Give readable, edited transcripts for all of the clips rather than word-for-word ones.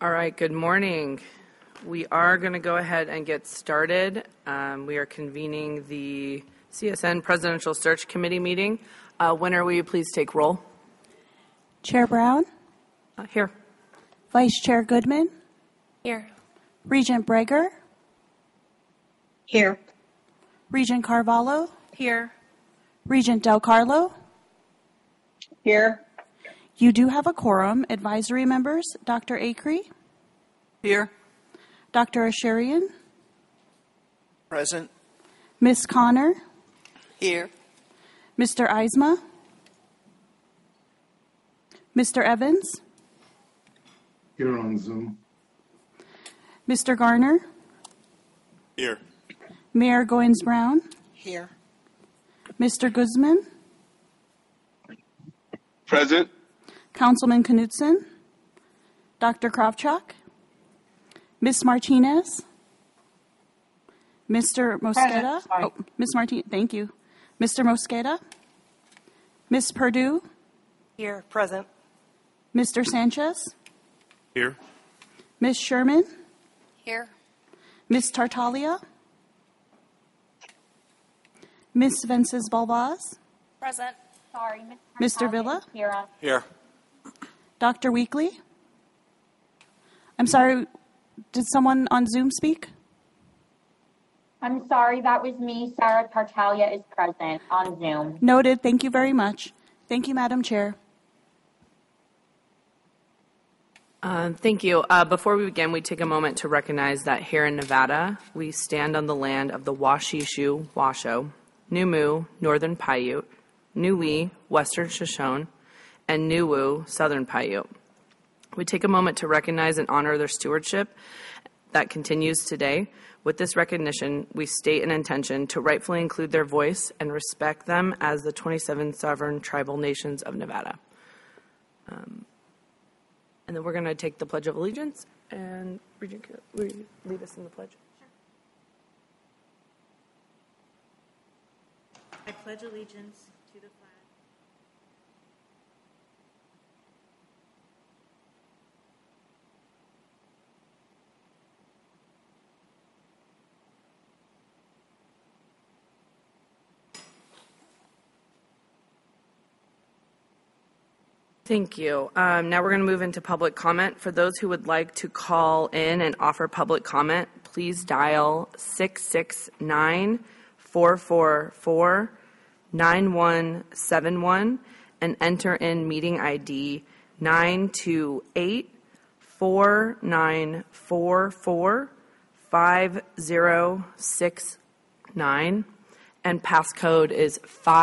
All right, good morning. We are going to go ahead and get started. We are convening the CSN Presidential Search Committee meeting. Winner, will you please take roll? Chair Brown? Here. Vice Chair Goodman? Here. Regent Breger? Here. Regent Carvalho? Here. Regent Del Carlo? Here. You do have a quorum. Advisory members, Dr. Acree? Here. Dr. Asharian? Present. Ms. Connor? Here. Mr. Eisma? Mr. Evans? Here on Zoom. Mr. Garner? Here. Mayor Goins-Brown? Here. Mr. Guzman? Present. Councilman Knutson? Dr. Kravchuk? Ms. Martinez? Mr. Mosqueda? Oh, Ms. Martinez, thank you. Mr. Mosqueda? Ms. Perdue? Here. Present. Mr. Sanchez? Here. Ms. Sherman? Here. Ms. Tartaglia? Ms. Vences-Balbaz? Present. Sorry, Mr. Villa? Here. Dr. Weekly? I'm sorry, did someone on Zoom speak? I'm sorry, that was me. Sarah Tartaglia is present on Zoom. Noted. Thank you very much. Thank you, Madam Chair. Thank you. Before we begin, we take a moment to recognize that here in Nevada, we stand on the land of the Washishu, Washoe, Numu, Northern Paiute, Niue, Western Shoshone, and Niwu, Southern Paiute. We take a moment to recognize and honor their stewardship that continues today. With this recognition, we state an intention to rightfully include their voice and respect them as the 27 sovereign tribal nations of Nevada. And then we're going to take the Pledge of Allegiance, and Regent, will you lead us in the pledge? Sure. I pledge allegiance to the flag. Thank you. Now we're going to move into public comment. For those who would like to call in and offer public comment, please dial 669-444-9171 and enter in meeting ID 928-4944-5069, and passcode is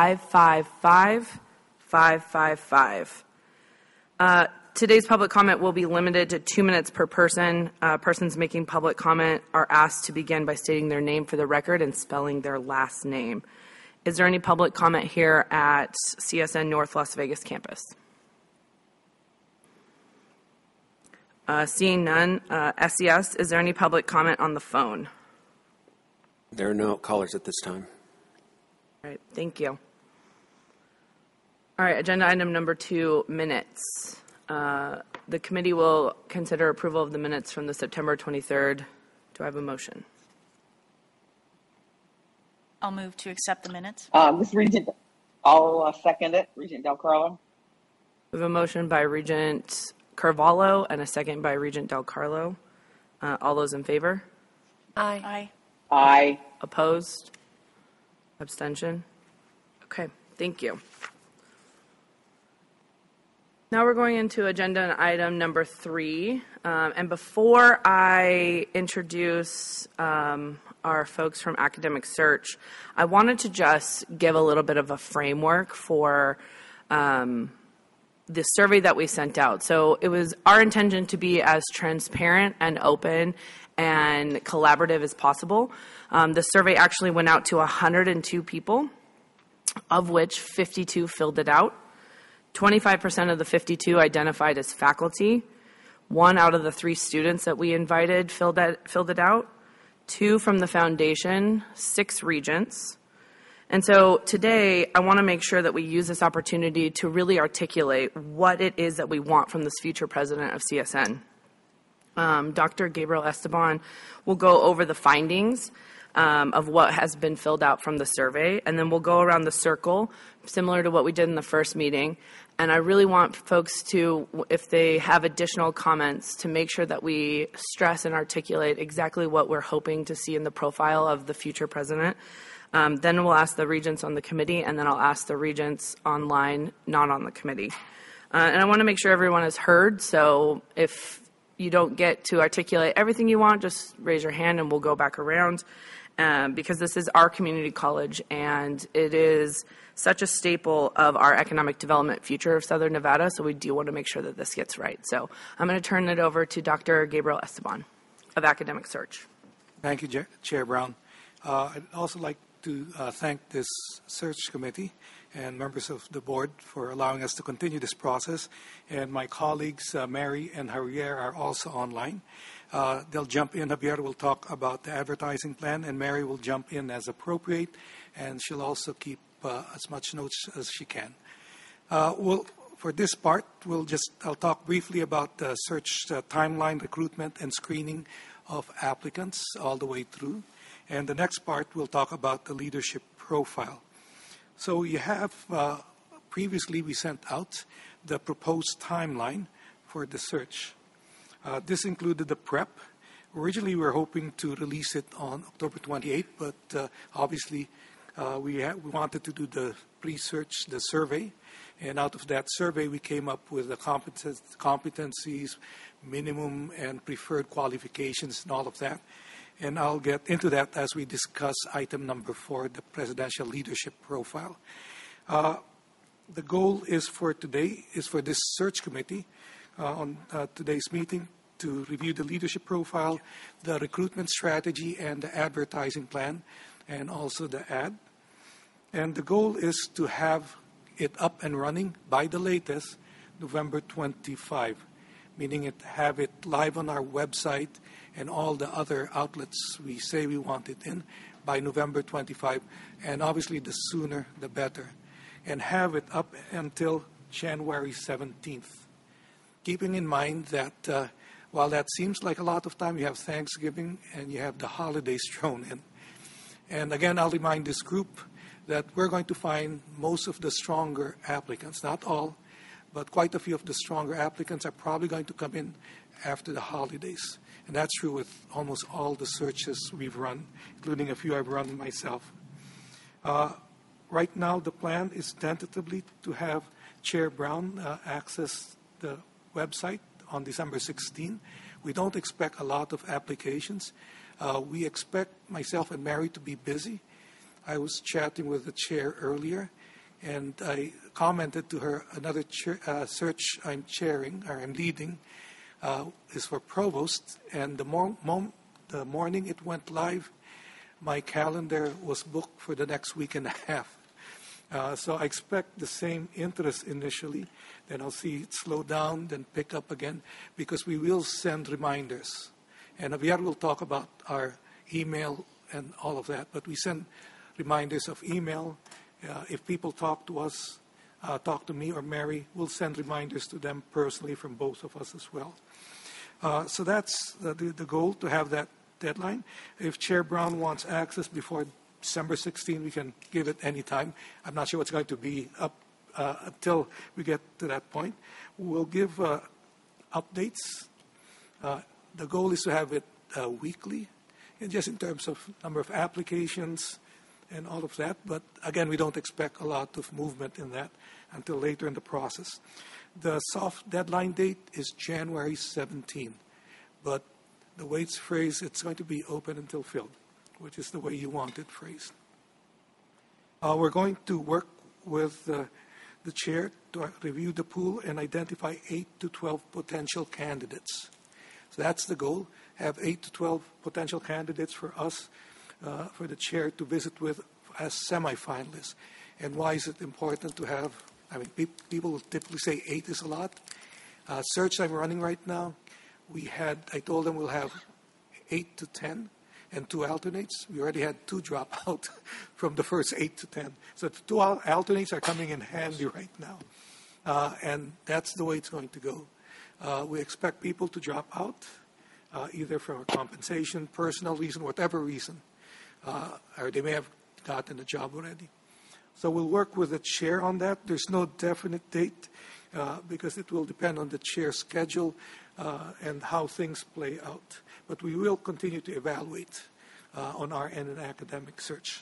555555. Today's public comment will be limited to 2 minutes per person. Persons making public comment are asked to begin by stating their name for the record and spelling their last name. Is there any public comment here at CSN North Las Vegas campus? Seeing none, SES, is there any public comment on the phone? There are no callers at this time. All right, thank you. All right, agenda item number 2, minutes. The committee will consider approval of the minutes from the September 23rd. Do I have a motion? I'll move to accept the minutes. This Regent, I'll second it. Regent Del Carlo. We have a motion by Regent Carvalho and a second by Regent Del Carlo. All those in favor? Aye. Aye. Aye. Opposed? Abstention? Okay, thank you. Now we're going into agenda item number 3. And before I introduce our folks from Academic Search, I wanted to just give a little bit of a framework for the survey that we sent out. So it was our intention to be as transparent and open and collaborative as possible. The survey actually went out to 102 people, of which 52 filled it out. 25% of the 52 identified as faculty. 1 out of the 3 students that we invited filled it out. 2 from the foundation, 6 regents. And so today, I want to make sure that we use this opportunity to really articulate what it is that we want from this future president of CSN. Dr. Gabriel Esteban will go over the findings of what has been filled out from the survey, and then we'll go around the circle, similar to what we did in the first meeting. And I really want folks to, if they have additional comments, to make sure that we stress and articulate exactly what we're hoping to see in the profile of the future president. Then we'll ask the regents on the committee, and then I'll ask the regents online, not on the committee. And I want to make sure everyone is heard, so if you don't get to articulate everything you want, just raise your hand and we'll go back around. Because this is our community college, and it is such a staple of our economic development future of Southern Nevada, so we do want to make sure that this gets right. So I'm going to turn it over to Dr. Gabriel Esteban of Academic Search. Thank you, Chair Brown. I'd also like to thank this search committee and members of the board for allowing us to continue this process. And my colleagues, Mary and Javier, are also online. They'll jump in. Javier will talk about the advertising plan, and Mary will jump in as appropriate, and she'll also keep as much notes as she can. For this part, I'll talk briefly about the search timeline, recruitment, and screening of applicants all the way through. And the next part, we'll talk about the leadership profile. So you have, previously we sent out the proposed timeline for the search. This included the prep. Originally, we were hoping to release it on October 28th, but obviously we wanted to do the pre-search, the survey. And out of that survey, we came up with the competencies, minimum and preferred qualifications, and all of that. And I'll get into that as we discuss item number 4, the presidential leadership profile. The goal is for today, is for this search committee on today's meeting to review the leadership profile, the recruitment strategy, and the advertising plan, and also the ad. And the goal is to have it up and running by the latest November 25, meaning have it live on our website and all the other outlets we say we want it in by November 25, and obviously the sooner the better, and have it up until January 17th. Keeping in mind that while that seems like a lot of time, you have Thanksgiving and you have the holidays thrown in. And again, I'll remind this group that we're going to find most of the stronger applicants, not all, but quite a few of the stronger applicants are probably going to come in after the holidays. And that's true with almost all the searches we've run, including a few I've run myself. Right now, the plan is tentatively to have Chair Brown access the website on December 16. We don't expect a lot of applications. We expect myself and Mary to be busy. I was chatting with the chair earlier, and I commented to her another search I'm chairing, or I'm leading, is for provost. And the morning it went live, my calendar was booked for the next week and a half. So I expect the same interest initially, then I'll see it slow down, then pick up again, because we will send reminders. And Javier will talk about our email and all of that, but we send reminders of email. If people talk to us, talk to me or Mary, we'll send reminders to them personally from both of us as well. So that's the goal, to have that deadline. If Chair Brown wants access before December 16, we can give it any time. I'm not sure what's going to be up until we get to that point. We'll give updates. The goal is to have it weekly, and just in terms of number of applications and all of that. But again, we don't expect a lot of movement in that until later in the process. The soft deadline date is January 17, but the way it's phrased, it's going to be open until filled, which is the way you want it phrased. We're going to work with the chair to review the pool and identify 8 to 12 potential candidates. So that's the goal, have 8 to 12 potential candidates for us, for the chair to visit with as semifinalists. And why is it important to have, I mean, people will typically say 8 is a lot. Search I'm running right now, I told them we'll have 8 to 10 and 2 alternates. We already had 2 drop out from the first 8 to 10. So the 2 alternates are coming in handy right now. And that's the way it's going to go. We expect people to drop out. either from a compensation, personal reason, whatever reason, or they may have gotten the job already. So we'll work with the chair on that. There's no definite date because it will depend on the chair's schedule and how things play out. But we will continue to evaluate on our end in academic search.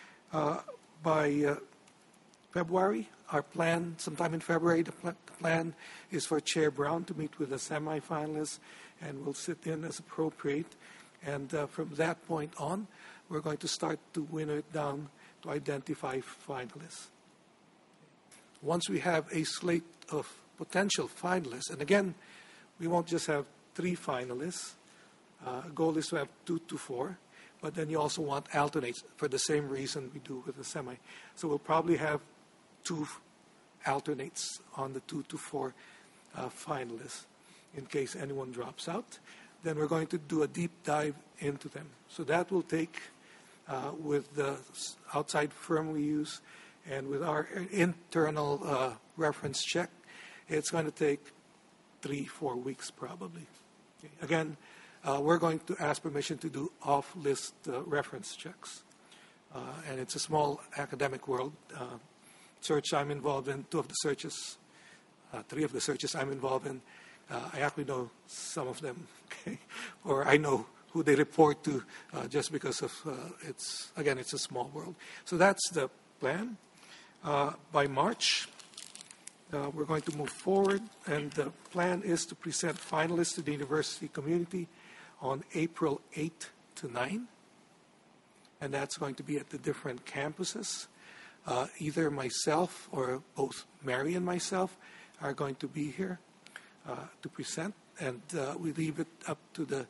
By February, our plan, sometime in February, the plan is for Chair Brown to meet with the semifinalists, and we'll sit in as appropriate. And from that point on, we're going to start to winnow it down to identify finalists. Once we have a slate of potential finalists, and again, we won't just have 3 finalists. Goal is to have 2 to 4, but then you also want alternates for the same reason we do with the semi. So we'll probably have 2 alternates on the 2 to 4 finalists in case anyone drops out. Then we're going to do a deep dive into them. So that will take, with the outside firm we use and with our internal reference check, it's going to take 3-4 weeks probably. Okay. Again, we're going to ask permission to do off-list reference checks. And it's a small academic world. Search I'm involved in, 2 of the searches, 3 of the searches I'm involved in, I actually know some of them, okay? Or I know who they report to just because of, it's a small world. So that's the plan. By March, we're going to move forward, and the plan is to present finalists to the university community on April 8 to 9, and that's going to be at the different campuses. Either myself or both Mary and myself are going to be here to present, and we leave it up to the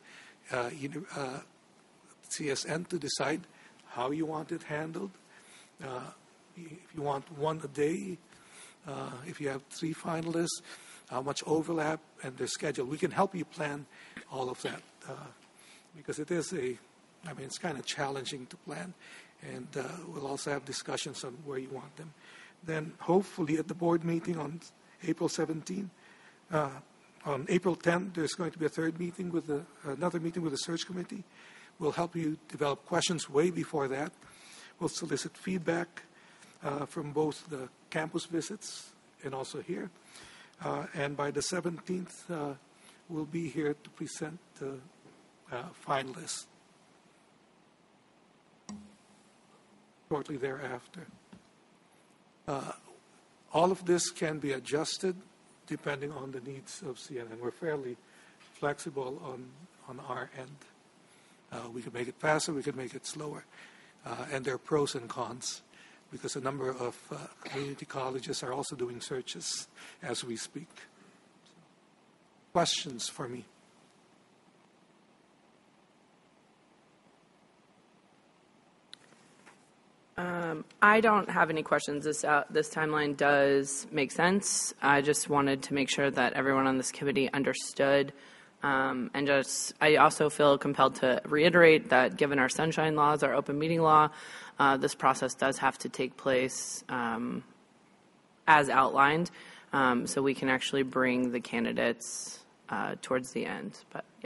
CSN to decide how you want it handled. If you want 1 a day, if you have 3 finalists, how much overlap and their schedule. We can help you plan all of that because it is it's kind of challenging to plan, and we'll also have discussions on where you want them. Then hopefully at the board meeting on April 17, on April 10, there's going to be another meeting with the search committee. We'll help you develop questions way before that. We'll solicit feedback from both the campus visits and also here. And by the 17th, we'll be here to present the finalists shortly thereafter. All of this can be adjusted depending on the needs of CNN. We're fairly flexible on our end. We can make it faster, we can make it slower. And there are pros and cons because a number of community colleges are also doing searches as we speak. Questions for me? I don't have any questions. This timeline does make sense. I just wanted to make sure that everyone on this committee understood. I also feel compelled to reiterate that given our sunshine laws, our open meeting law, this process does have to take place as outlined, so we can actually bring the candidates towards the end. But yeah.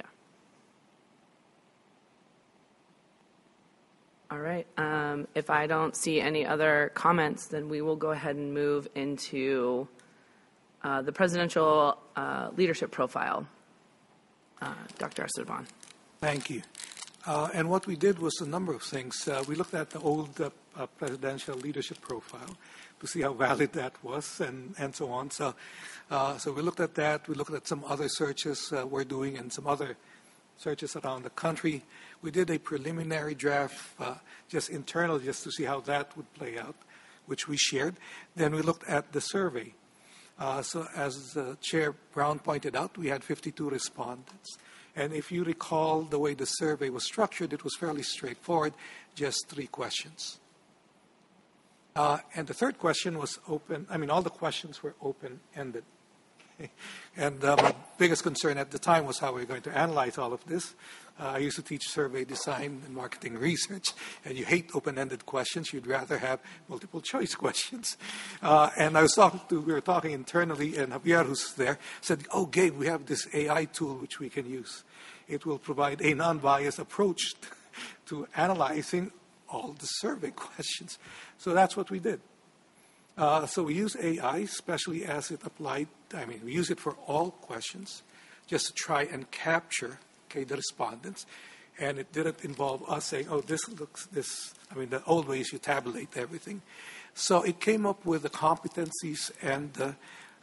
All right. If I don't see any other comments, then we will go ahead and move into the presidential leadership profile. Dr. Esteban. Thank you. And what we did was a number of things. We looked at the old presidential leadership profile to see how valid that was and so on. So we looked at that. We looked at some other searches we're doing and some other searches around the country. We did a preliminary draft just internal just to see how that would play out, which we shared. Then we looked at the survey. So as Chair Brown pointed out, we had 52 respondents. And if you recall the way the survey was structured, it was fairly straightforward, just 3 questions. And the third question was open. All the questions were open-ended. And my biggest concern at the time was how we were going to analyze all of this. I used to teach survey design and marketing research, and you hate open-ended questions. You'd rather have multiple choice questions. And we were talking internally, and Javier, who's there, said, "Oh, Gabe, we have this AI tool which we can use. It will provide a non-biased approach to analyzing all the survey questions." So that's what we did. So we use AI, especially as it applied. We use it for all questions, just to try and capture the respondents. And it didn't involve us saying, "Oh, this looks this." The old way is you tabulate everything. So it came up with the competencies and the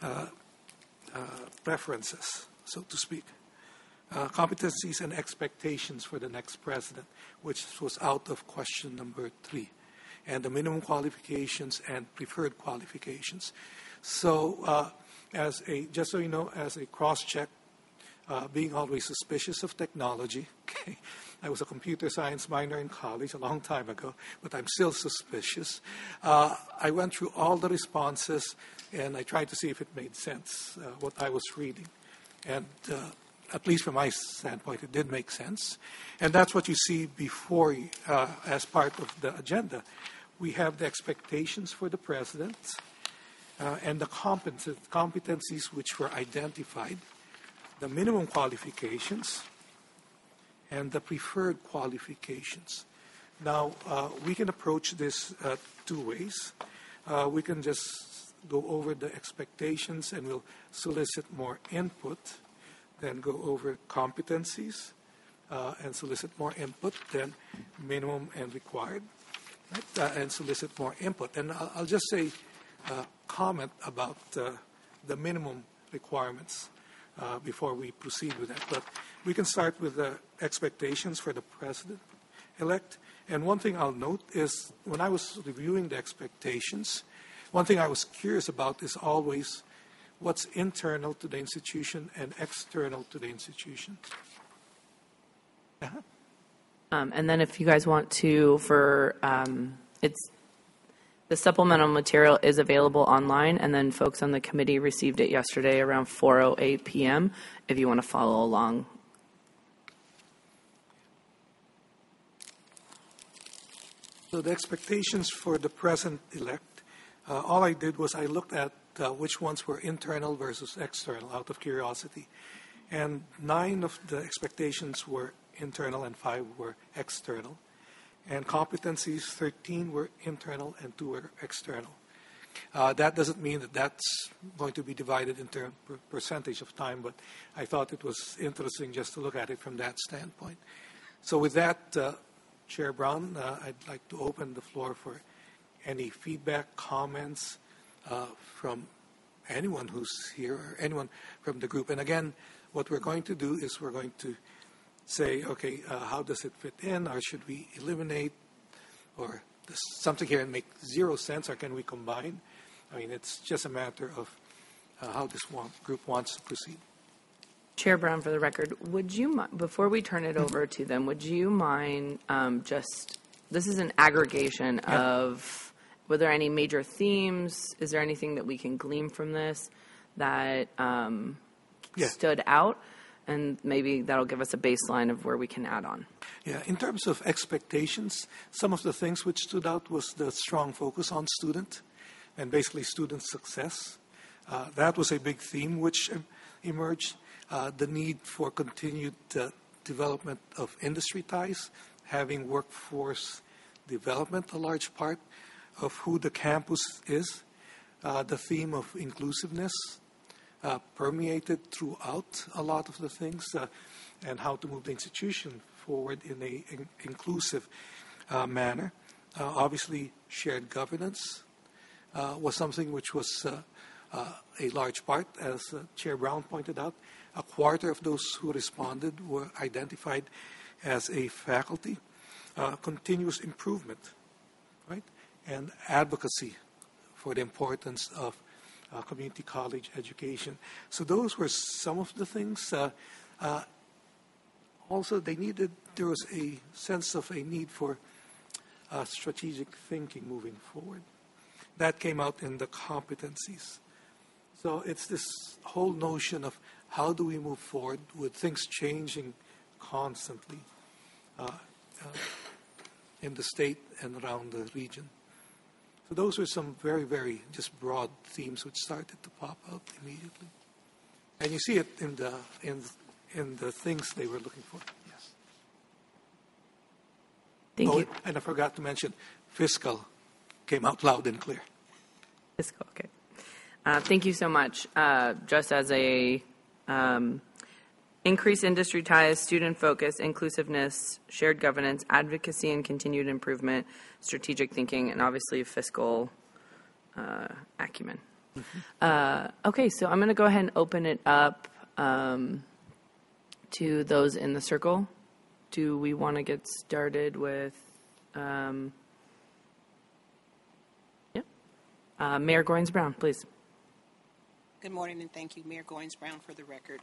preferences, so to speak. Competencies and expectations for the next president, which was out of question number 3. And the minimum qualifications and preferred qualifications. So just so you know, as a cross-check, being always suspicious of technology, okay, I was a computer science minor in college a long time ago, but I'm still suspicious. I went through all the responses, and I tried to see if it made sense, what I was reading. And at least from my standpoint, it did make sense. And that's what you see before you, as part of the agenda. We have the expectations for the president and the competencies which were identified, the minimum qualifications, and the preferred qualifications. Now, we can approach this 2 ways. We can just go over the expectations and we'll solicit more input, then go over competencies and solicit more input, then minimum and required, right? And solicit more input. And I'll just say comment about the minimum requirements before we proceed with that. But we can start with the expectations for the president-elect. And one thing I'll note is when I was reviewing the expectations, one thing I was curious about is always what's internal to the institution and external to the institution. And then if you guys want to, the supplemental material is available online, and then folks on the committee received it yesterday around 4:08 p.m. if you want to follow along. So the expectations for the president-elect, all I did was I looked at which ones were internal versus external out of curiosity. And 9 of the expectations were internal and 5 were external. And competencies, 13 were internal and 2 were external. That doesn't mean that that's going to be divided into percentage of time, but I thought it was interesting just to look at it from that standpoint. So with that, Chair Brown, I'd like to open the floor for any feedback, comments from anyone who's here or anyone from the group. And again, what we're going to do is we're going to say, okay, how does it fit in, or should we eliminate, or does something here make 0 sense, or can we combine? It's just a matter of how this group wants to proceed. Chair Brown, for the record, would you, before we turn it over to them, would you mind this is an aggregation of, were there any major themes? Is there anything that we can glean from this that stood out? And maybe that'll give us a baseline of where we can add on. Yeah, in terms of expectations, some of the things which stood out was the strong focus on student and basically student success. That was a big theme which emerged. The need for continued development of industry ties, having workforce development a large part of who the campus is. The theme of inclusiveness permeated throughout a lot of the things, and how to move the institution forward in an inclusive manner. Obviously, shared governance was something which was a large part, as Chair Brown pointed out. A quarter of those who responded were identified as a faculty. Continuous improvement, right? And advocacy for the importance of community college education. So those were some of the things. Also, there was a sense of a need for strategic thinking moving forward. That came out in the competencies. So it's this whole notion of how do we move forward with things changing constantly in the state and around the region. So those were some very, very just broad themes which started to pop out immediately. And you see it in the things they were looking for. Yes. Thank you. And I forgot to mention, fiscal came out loud and clear. Fiscal, okay. Thank you so much. Just as a increase industry ties, student focus, inclusiveness, shared governance, advocacy and continued improvement, strategic thinking, and obviously fiscal acumen. Okay, so I'm going to go ahead and open it up to those in the circle. Do we want to get started with, Mayor Goins-Brown, please. Good morning, and thank you, Mayor Goins-Brown, for the record.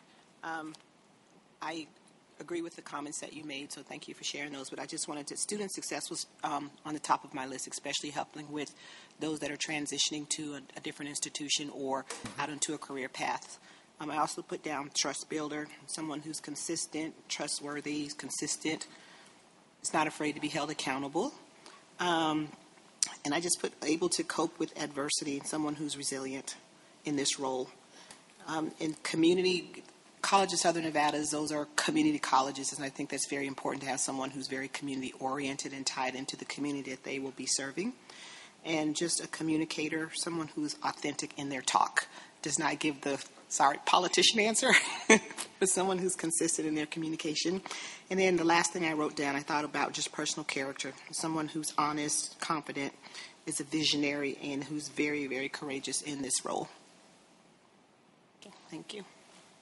I agree with the comments that you made, so thank you for sharing those. But I just wanted to, student success was on the top of my list, especially helping with those that are transitioning to a different institution or out into a career path. I also put down trust builder, someone who's consistent, trustworthy, consistent, is not afraid to be held accountable. And I just put able to cope with adversity, someone who's resilient in this role. In community College of Southern Nevada, those are community colleges, and I think that's very important to have someone who's very community-oriented and tied into the community that they will be serving. And just a communicator, someone who's authentic in their talk, does not give the, politician answer, but someone who's consistent in their communication. And then the last thing I wrote down, I thought about just personal character, someone who's honest, confident, is a visionary, and who's very, very courageous in this role. Okay, thank you.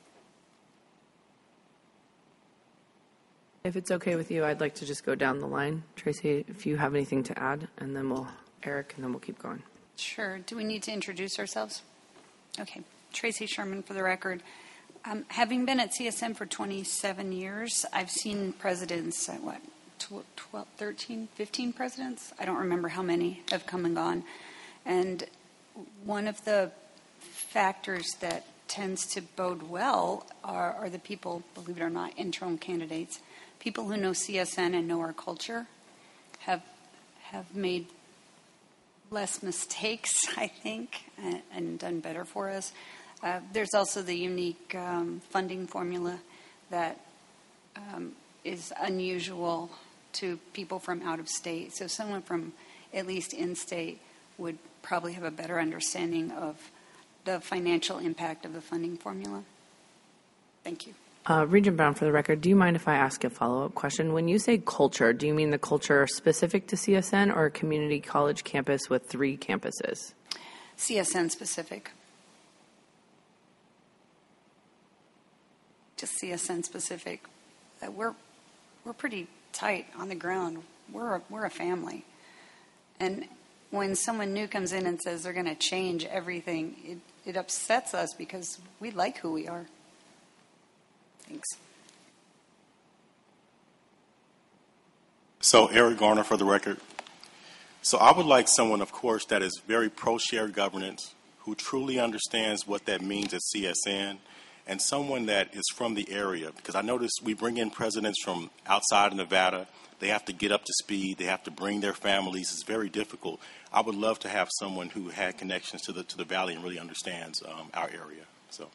If it's okay with you, I'd like to just go down the line. Tracy, if you have anything to add, and then Eric, and then we'll keep going. Sure. Do we need to introduce ourselves? Okay. Tracy Sherman for the record. Having been at CSN for 27 years, I've seen presidents, 12, 13, 15 presidents? I don't remember how many have come and gone. And one of the factors that tends to bode well are the people, believe it or not, interim candidates. People who know CSN and know our culture have made less mistakes, I think, and done better for us. There's also the unique funding formula that is unusual to people from out of state. So someone from at least in-state would probably have a better understanding of the financial impact of the funding formula. Thank you. Regent Brown, for the record, do you mind if I ask a follow-up question? When you say culture, do you mean the culture specific to CSN or a community college campus with 3 campuses? CSN specific. Just CSN specific. We're pretty tight on the ground. We're a family. And when someone new comes in and says they're going to change everything, it upsets us because we like who we are. Thanks. So Eric Garner for the record. So I would like someone, of course, that is very pro-shared governance, who truly understands what that means at CSN, and someone that is from the area. Because I notice we bring in presidents from outside of Nevada. They have to get up to speed. They have to bring their families. It's very difficult. I would love to have someone who had connections to the Valley and really understands our area. So.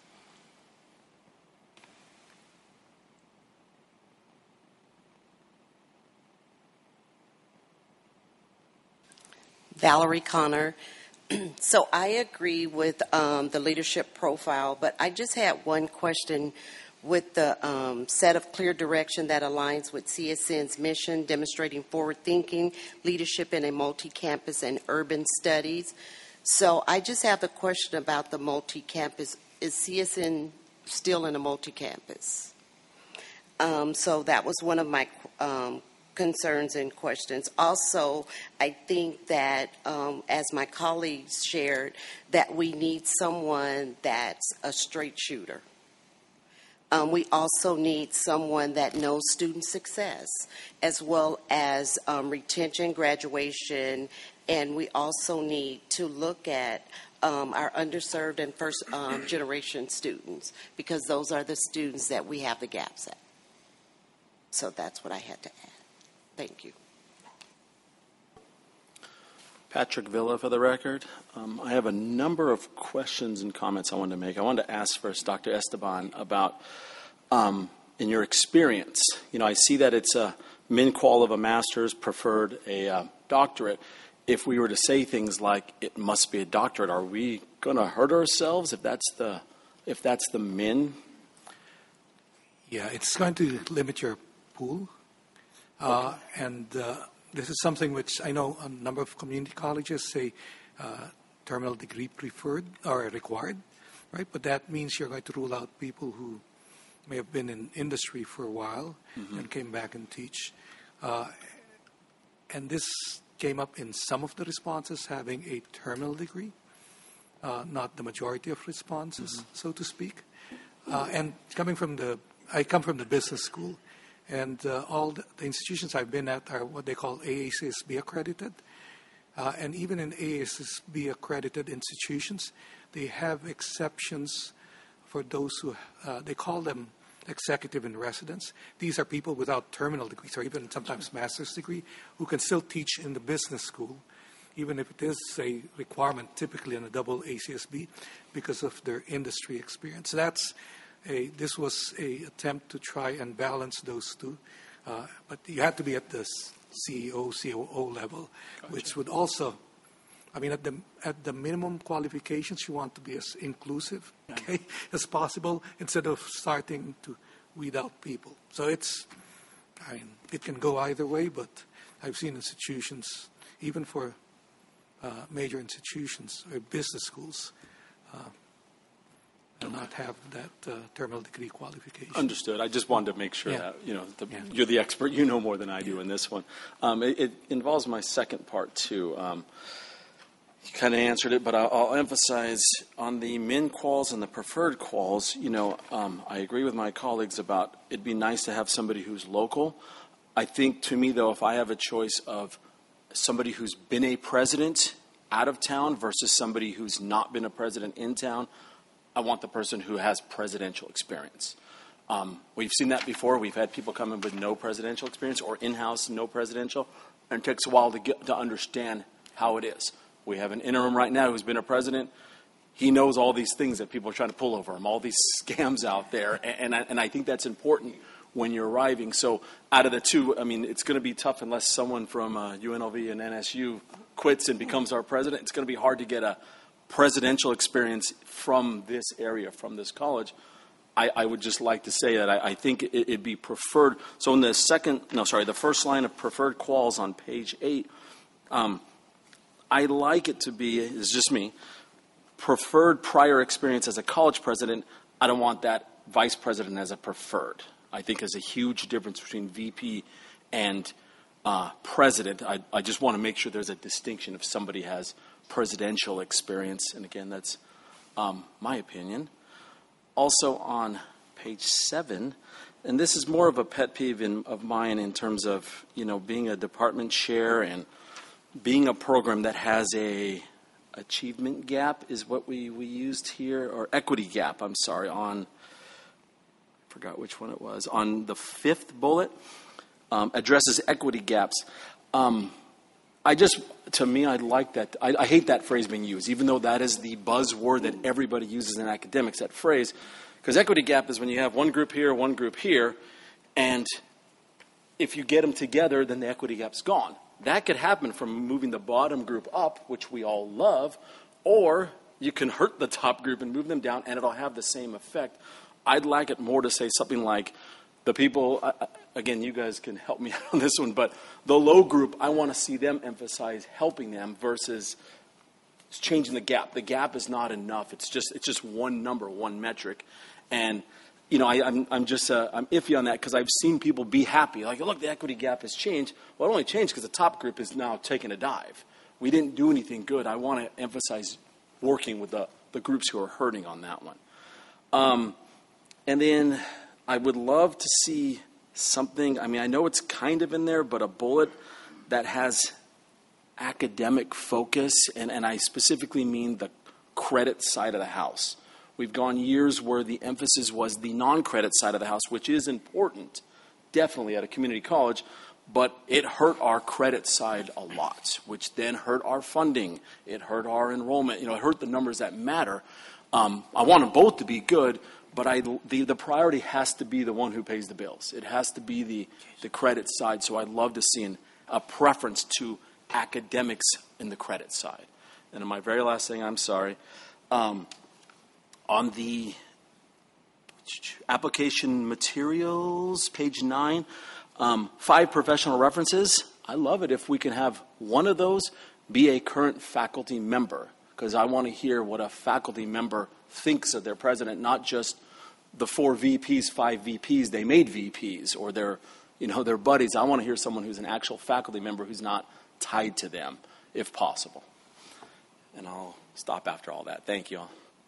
Valerie Connor. So I agree with the leadership profile, but I just had one question with the set of clear direction that aligns with CSN's mission, demonstrating forward-thinking leadership in a multi-campus and urban studies. So I just have a question about the multi-campus. Is CSN still in a multi-campus? So that was one of my concerns and questions. Also, I think that, as my colleagues shared, that we need someone that's a straight shooter. We also need someone that knows student success, as well as retention, graduation, and we also need to look at our underserved and first generation students, because those are the students that we have the gaps at. So that's what I had to add. Thank you. Patrick Villa for the record. I have a number of questions and comments I wanted to make. I wanted to ask first Dr. Esteban about, in your experience, I see that it's a min-qual of a master's, preferred a doctorate. If we were to say things like it must be a doctorate, are we going to hurt ourselves if that's the min? Yeah, it's going to limit your pool, and this is something which I know a number of community colleges say terminal degree preferred or required, right? But that means you're going to rule out people who may have been in industry for a while and came back and teach. And this came up in some of the responses having a terminal degree, not the majority of responses, so to speak. And I come from the business school, and all the institutions I've been at are what they call AACSB accredited. And even in AACSB accredited institutions, they have exceptions for those who, they call them executive in residence. These are people without terminal degrees or even sometimes master's degree who can still teach in the business school, even if it is a requirement typically in a double ACSB because of their industry experience. This was an attempt to try and balance those two, but you have to be at the CEO, COO level, which would also, at the minimum qualifications, you want to be as inclusive as possible instead of starting to weed out people. So it can go either way, but I've seen institutions, even for major institutions or business schools, not have that terminal degree qualification. Understood. I just wanted to make sure that you're the expert. You know more than I do in this one. It involves my second part too. You kind of answered it, but I'll emphasize on the min quals and the preferred quals. I agree with my colleagues about it'd be nice to have somebody who's local. I think, to me, though, if I have a choice of somebody who's been a president out of town versus somebody who's not been a president in town, I want the person who has presidential experience. We've seen that before. We've had people come in with no presidential experience or in-house no presidential, and it takes a while to understand how it is. We have an interim right now who's been a president. He knows all these things that people are trying to pull over him, all these scams out there, and I think that's important when you're arriving. So out of the two, it's going to be tough unless someone from UNLV and NSU quits and becomes our president. It's going to be hard to get a presidential experience from this area, from this college. I would just like to say that I think it'd be preferred. So in the first line of preferred quals on page 8, I like it to be, it's just me, preferred prior experience as a college president. I don't want that vice president as a preferred. I think there's a huge difference between VP and president. I just want to make sure there's a distinction if somebody has presidential experience. And again, that's my opinion. Also on page 7, and this is more of a pet peeve of mine in terms of, being a department chair and being a program that has a achievement gap is what we used here, or equity gap, on, I forgot which one it was, on the 5th bullet, addresses equity gaps. To me, I like that. I hate that phrase being used, even though that is the buzzword that everybody uses in academics, that phrase. Because equity gap is when you have one group here, and if you get them together, then the equity gap's gone. That could happen from moving the bottom group up, which we all love, or you can hurt the top group and move them down, and it'll have the same effect. I'd like it more to say something like, the people, again, you guys can help me out on this one, but the low group, I want to see them emphasize helping them versus changing the gap. The gap is not enough. It's just one number, one metric. And, I'm iffy on that because I've seen people be happy. Like, look, the equity gap has changed. Well, it only changed because the top group is now taking a dive. We didn't do anything good. I want to emphasize working with the groups who are hurting on that one. And then I would love to see something, I know it's kind of in there, but a bullet that has academic focus, and I specifically mean the credit side of the house. We've gone years where the emphasis was the non-credit side of the house, which is important, definitely at a community college, but it hurt our credit side a lot, which then hurt our funding. It hurt our enrollment. It hurt the numbers that matter. I want them both to be good, but the priority has to be the one who pays the bills. It has to be the credit side. So I'd love to see a preference to academics in the credit side. And my very last thing, I'm sorry, on the application materials, page 9, 5 professional references. I love it if we can have one of those be a current faculty member, because I want to hear what a faculty member thinks of their president, not just the 4 VPs, 5 VPs they made VPs, or their buddies. I want to hear someone who's an actual faculty member who's not tied to them, if possible. And I'll stop after all that. Thank you all.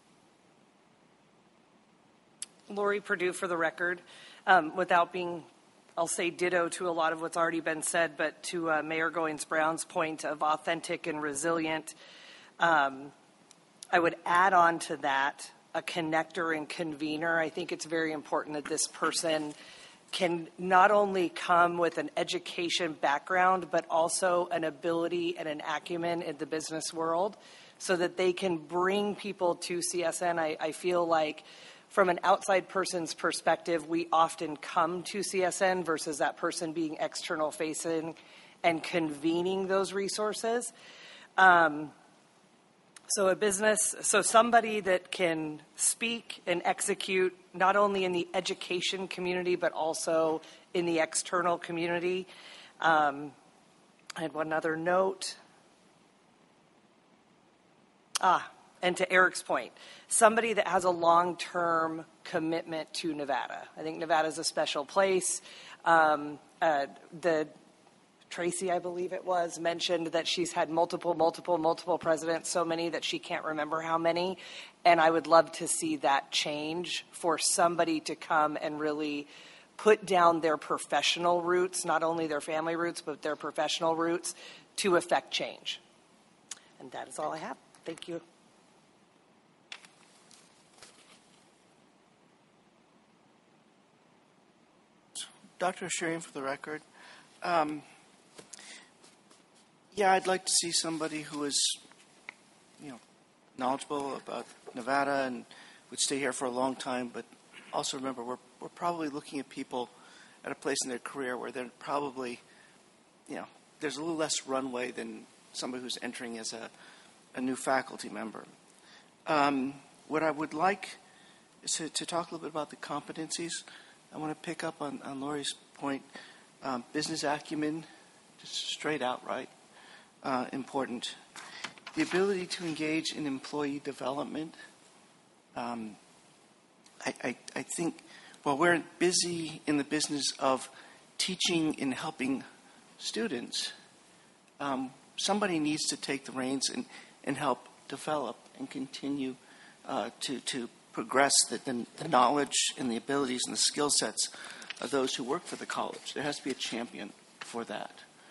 Lori Perdue for the record. Without being, I'll say ditto to a lot of what's already been said, but to Mayor Goins-Brown's point of authentic and resilient, I would add on to that a connector and convener. I think it's very important that this person can not only come with an education background, but also an ability and an acumen in the business world so that they can bring people to CSN. I feel like from an outside person's perspective, we often come to CSN versus that person being external facing and convening those resources. So somebody that can speak and execute not only in the education community, but also in the external community. I had one other note. And to Eric's point, somebody that has a long-term commitment to Nevada. I think Nevada is a special place. Tracy, I believe it was, mentioned that she's had multiple presidents, so many that she can't remember how many. And I would love to see that change for somebody to come and really put down their professional roots, not only their family roots, but their professional roots to affect change. And that is all I have. Thank you. Dr. Shireen for the record. Yeah, I'd like to see somebody who is, knowledgeable about Nevada and would stay here for a long time. But also remember, we're probably looking at people at a place in their career where they're probably, there's a little less runway than somebody who's entering as a new faculty member. What I would like is to talk a little bit about the competencies. I want to pick up on Lori's point. Business acumen, just straight out, right? Important. The ability to engage in employee development. I think while we're busy in the business of teaching and helping students, somebody needs to take the reins and help develop and continue to progress the knowledge and the abilities and the skill sets of those who work for the college. There has to be a champion for that.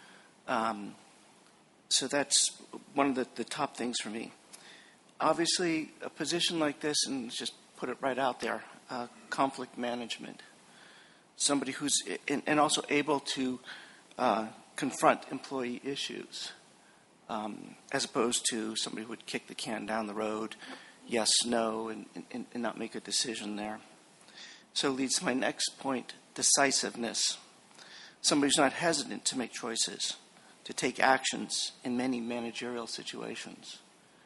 So that's one of the top things for me. Obviously, a position like this, and just put it right out there, conflict management. Somebody who's, and also able to confront employee issues, as opposed to somebody who would kick the can down the road, yes, no, and not make a decision there. So leads to my next point, decisiveness. Somebody who's not hesitant to make choices, to take actions in many managerial situations.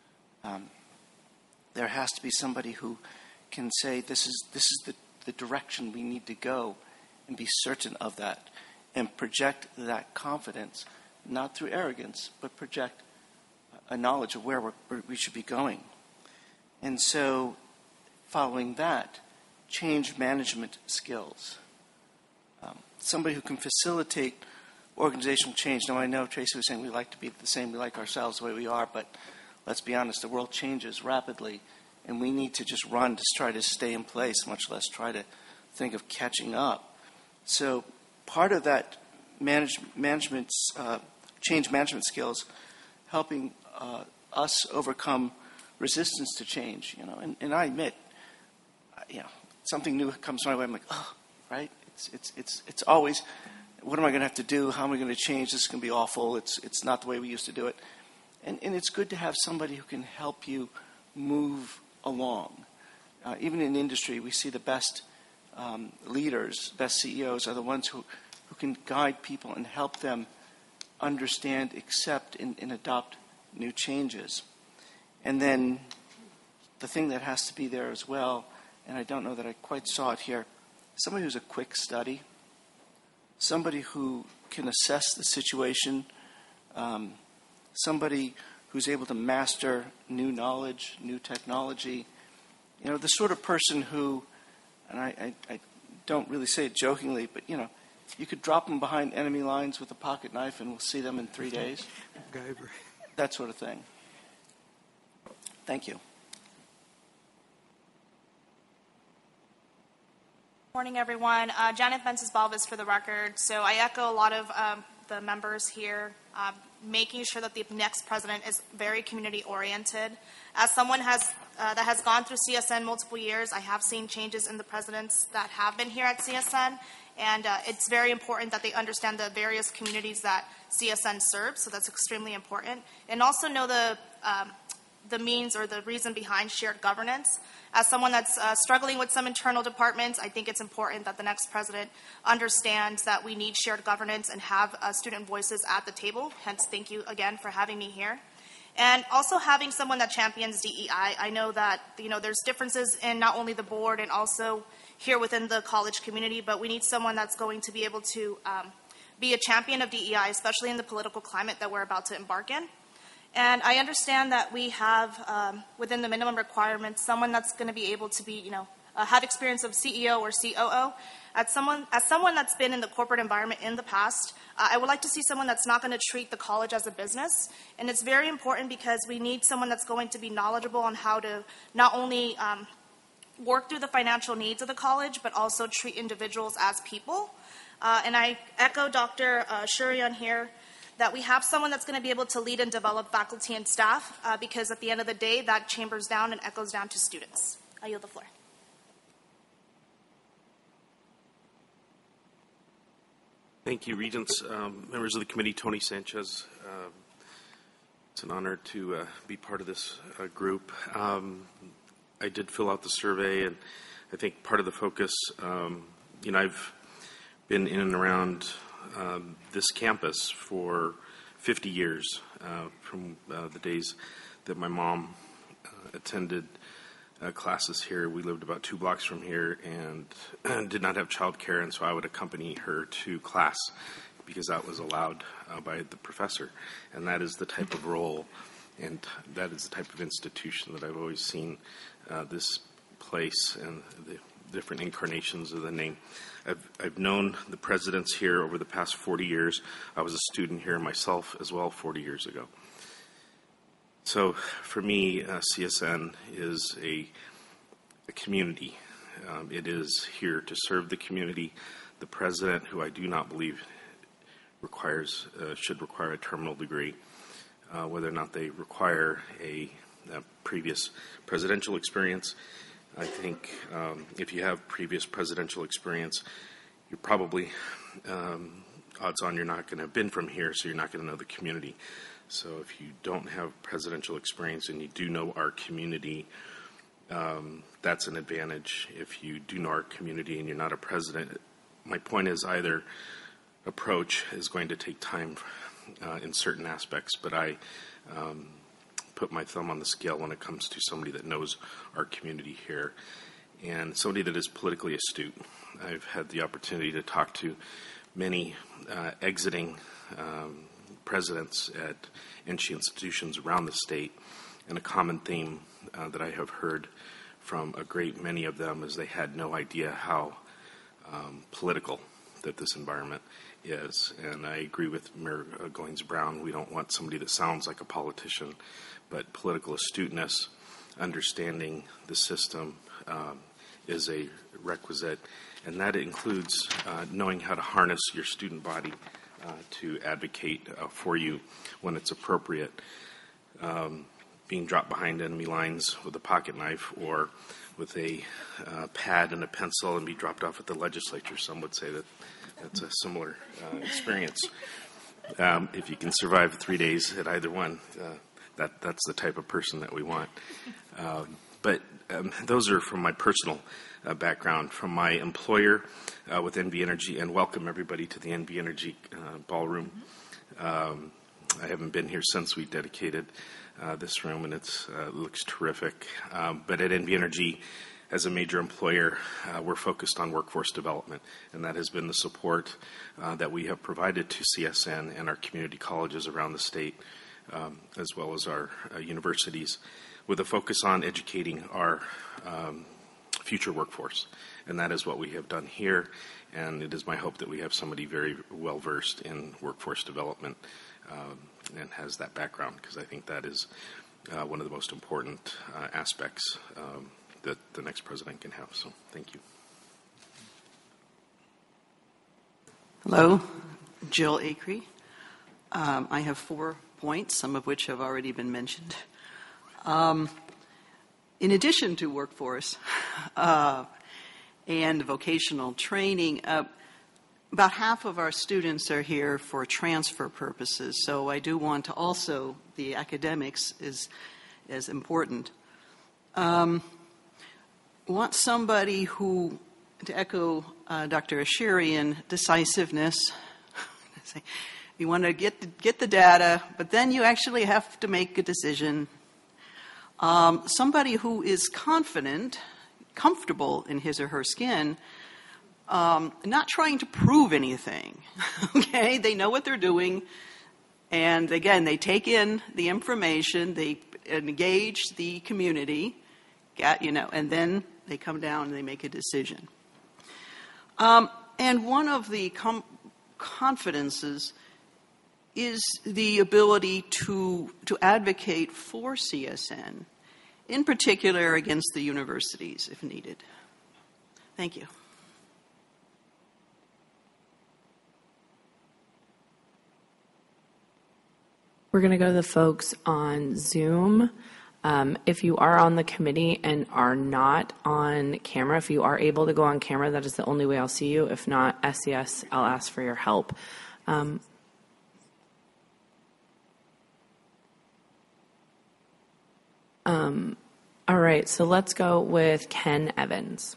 There has to be somebody who can say, this is the direction we need to go, and be certain of that, and project that confidence, not through arrogance, but project a knowledge of where we should be going. And so, following that, change management skills. Somebody who can facilitate organizational change. Now, I know Tracy was saying we like to be the same, we like ourselves the way we are, but let's be honest, the world changes rapidly, and we need to just run to try to stay in place, much less try to think of catching up. So part of that change management skills, helping us overcome resistance to change, and I admit, something new comes my way, I'm like, oh, right? It's always, what am I going to have to do? How am I going to change? This is going to be awful. It's not the way we used to do it. And it's good to have somebody who can help you move along. Even in industry, we see the best leaders, best CEOs are the ones who can guide people and help them understand, accept, and adopt new changes. And then the thing that has to be there as well, and I don't know that I quite saw it here, somebody who's a quick study, somebody who can assess the situation, somebody who's able to master new knowledge, new technology, the sort of person who, and I don't really say it jokingly, but, you could drop them behind enemy lines with a pocket knife and we'll see them in 3 days. That sort of thing. Thank you. Morning, everyone. Janet Vences-Balvis for the record. So I echo a lot of the members here, making sure that the next president is very community-oriented. As someone that has gone through CSN multiple years, I have seen changes in the presidents that have been here at CSN, and it's very important that they understand the various communities that CSN serves, so that's extremely important. And also know the means or the reason behind shared governance. As someone that's struggling with some internal departments, I think it's important that the next president understands that we need shared governance and have student voices at the table. Hence, thank you again for having me here. And also having someone that champions DEI. I know that there's differences in not only the board and also here within the college community, but we need someone that's going to be able to be a champion of DEI, especially in the political climate that we're about to embark in. And I understand that we have, within the minimum requirements, someone that's going to be able to be, have experience of CEO or COO. As someone that's been in the corporate environment in the past, I would like to see someone that's not going to treat the college as a business. And it's very important because we need someone that's going to be knowledgeable on how to not only work through the financial needs of the college, but also treat individuals as people. And I echo Dr. Shurian here, that we have someone that's going to be able to lead and develop faculty and staff, because at the end of the day, that chambers down and echoes down to students. I yield the floor. Thank you, Regents. Members of the committee, Tony Sanchez. It's an honor to be part of this group. I did fill out the survey, and I think part of the focus, I've been in and around this campus for 50 years, from the days that my mom attended classes here. We lived about 2 blocks from here and did not have childcare, and so I would accompany her to class because that was allowed by the professor. And that is the type of role and that is the type of institution that I've always seen this place and the different incarnations of the name. I've known the presidents here over the past 40 years. I was a student here myself as well 40 years ago. So for me, CSN is a community. It is here to serve the community. The president, who I do not believe should require a terminal degree, whether or not they require a previous presidential experience. I think if you have previous presidential experience, you're probably, odds on you're not going to have been from here, so you're not going to know the community. So if you don't have presidential experience and you do know our community, that's an advantage. If you do know our community and you're not a president, my point is either approach is going to take time in certain aspects, but I put my thumb on the scale when it comes to somebody that knows our community here and somebody that is politically astute. I've had the opportunity to talk to many exiting presidents at NC institutions around the state, and a common theme that I have heard from a great many of them is they had no idea how political that this environment is. And I agree with Mayor Goins-Brown. We don't want somebody that sounds like a politician, but political astuteness, understanding the system is a requisite, and that includes knowing how to harness your student body to advocate for you when it's appropriate. being dropped behind enemy lines with a pocket knife or with a pad and a pencil and be dropped off at the legislature. Some would say that that's a similar experience. If you can survive 3 days at either one, that's the type of person that we want. But those are from my personal background. From my employer with NV Energy, and welcome everybody to the NV Energy ballroom. I haven't been here since we dedicated this room, and it looks terrific. But at NV Energy, as a major employer, we're focused on workforce development, and that has been the support that we have provided to CSN and our community colleges around the state, as well as our universities, with a focus on educating our future workforce. And that is what we have done here, and it is my hope that we have somebody very well-versed in workforce development and has that background, because I think that is one of the most important aspects that the next president can have. So thank you. Hello, Jill Acree. I have 4 points, some of which have already been mentioned. In addition to workforce and vocational training, about half of our students are here for transfer purposes, so I do want to also, the academics is important. Want somebody who, to echo Dr. Asherian, decisiveness. You want to get the data, but then you actually have to make a decision. Somebody who is confident, comfortable in his or her skin, not trying to prove anything. Okay, they know what they're doing, and again, they take in the information, they engage the community, and then they come down and they make a decision. And one of the confidences is the ability to advocate for CSN, in particular against the universities if needed. Thank you. We're going to go to the folks on Zoom. If you are on the committee and are not on camera, if you are able to go on camera, that is the only way I'll see you. If not, SES, I'll ask for your help. All right, so let's go with Ken Evans.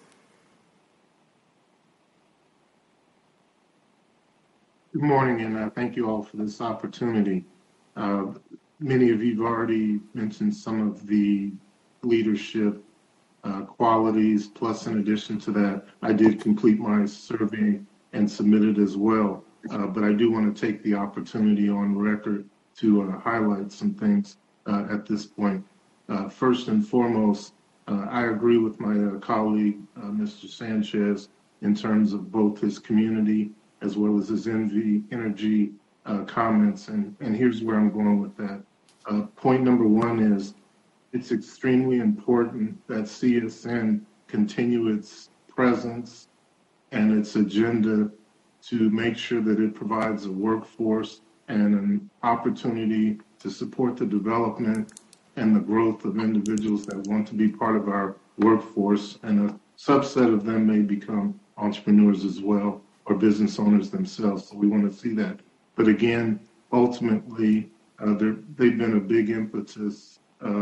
Good morning, and thank you all for this opportunity. Many of you have already mentioned some of the leadership qualities, plus in addition to that, I did complete my survey and submit it as well. But I do want to take the opportunity on record to highlight some things at this point. First and foremost, I agree with my colleague, Mr. Sanchez, in terms of both his community as well as his NV Energy comments, and here's where I'm going with that. Point number one is it's extremely important that CSN continue its presence and its agenda to make sure that it provides a workforce and an opportunity to support the development and the growth of individuals that want to be part of our workforce, and a subset of them may become entrepreneurs as well or business owners themselves. So we want to see that. But again, ultimately, they've been a big impetus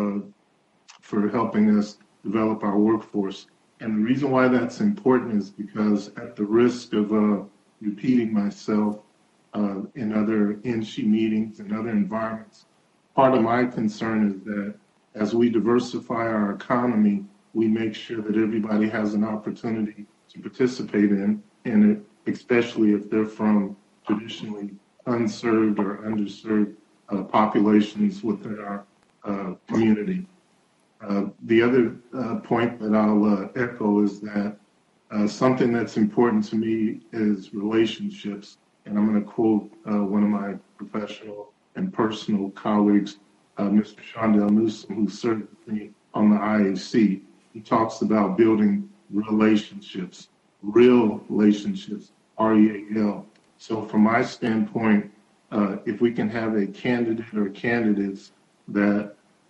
for helping us develop our workforce. And the reason why that's important is because, at the risk of repeating myself in other NSHE meetings and other environments, part of my concern is that as we diversify our economy, we make sure that everybody has an opportunity to participate in it, especially if they're from traditionally unserved or underserved populations within our community. The other point that I'll echo is that something that's important to me is relationships. And I'm going to quote one of my professional and personal colleagues, Mr. Shondell Newsom, who served with me on the IAC. He talks about building relationships, real relationships, REAL. So from my standpoint, if we can have a candidate or candidates that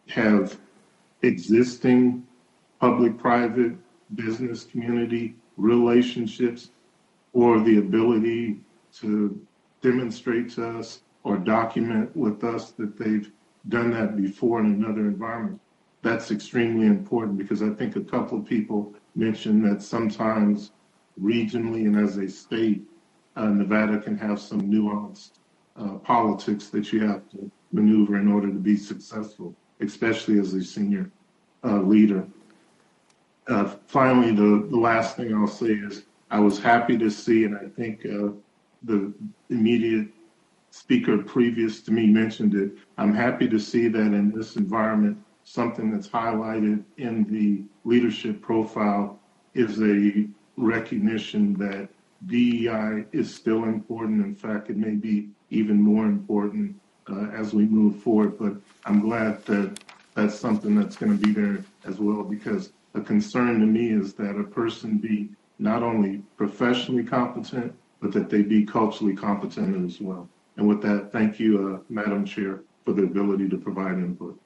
have existing public-private business community relationships or the ability to demonstrate to us or document with us that they've done that before in another environment. That's extremely important because I think a couple of people mentioned that sometimes regionally and as a state, Nevada can have some nuanced politics that you have to maneuver in order to be successful, especially as a senior leader. Finally, the last thing I'll say is I was happy to see, and I think the immediate speaker previous to me mentioned it, I'm happy to see that in this environment, something that's highlighted in the leadership profile is a recognition that DEI is still important. In fact, it may be even more important as we move forward, but I'm glad that that's something that's going to be there as well, because a concern to me is that a person be not only professionally competent, but that they be culturally competent as well. And with that, thank you, Madam Chair, for the ability to provide input.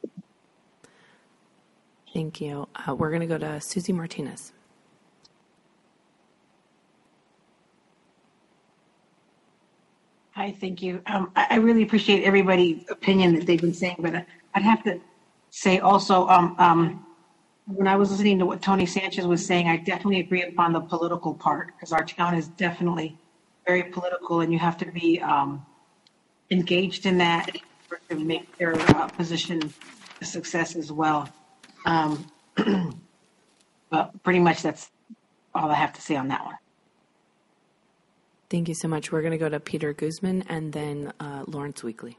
Thank you. We're going to go to Susie Martinez. Hi, thank you. I really appreciate everybody's opinion that they've been saying, but I'd have to say also, when I was listening to what Tony Sanchez was saying, I definitely agree upon the political part, because our town is definitely very political, and you have to be engaged in that to make their position a success as well. But pretty much that's all I have to say on that one. Thank you so much. We're going to go to Peter Guzman and then Lawrence Weekly.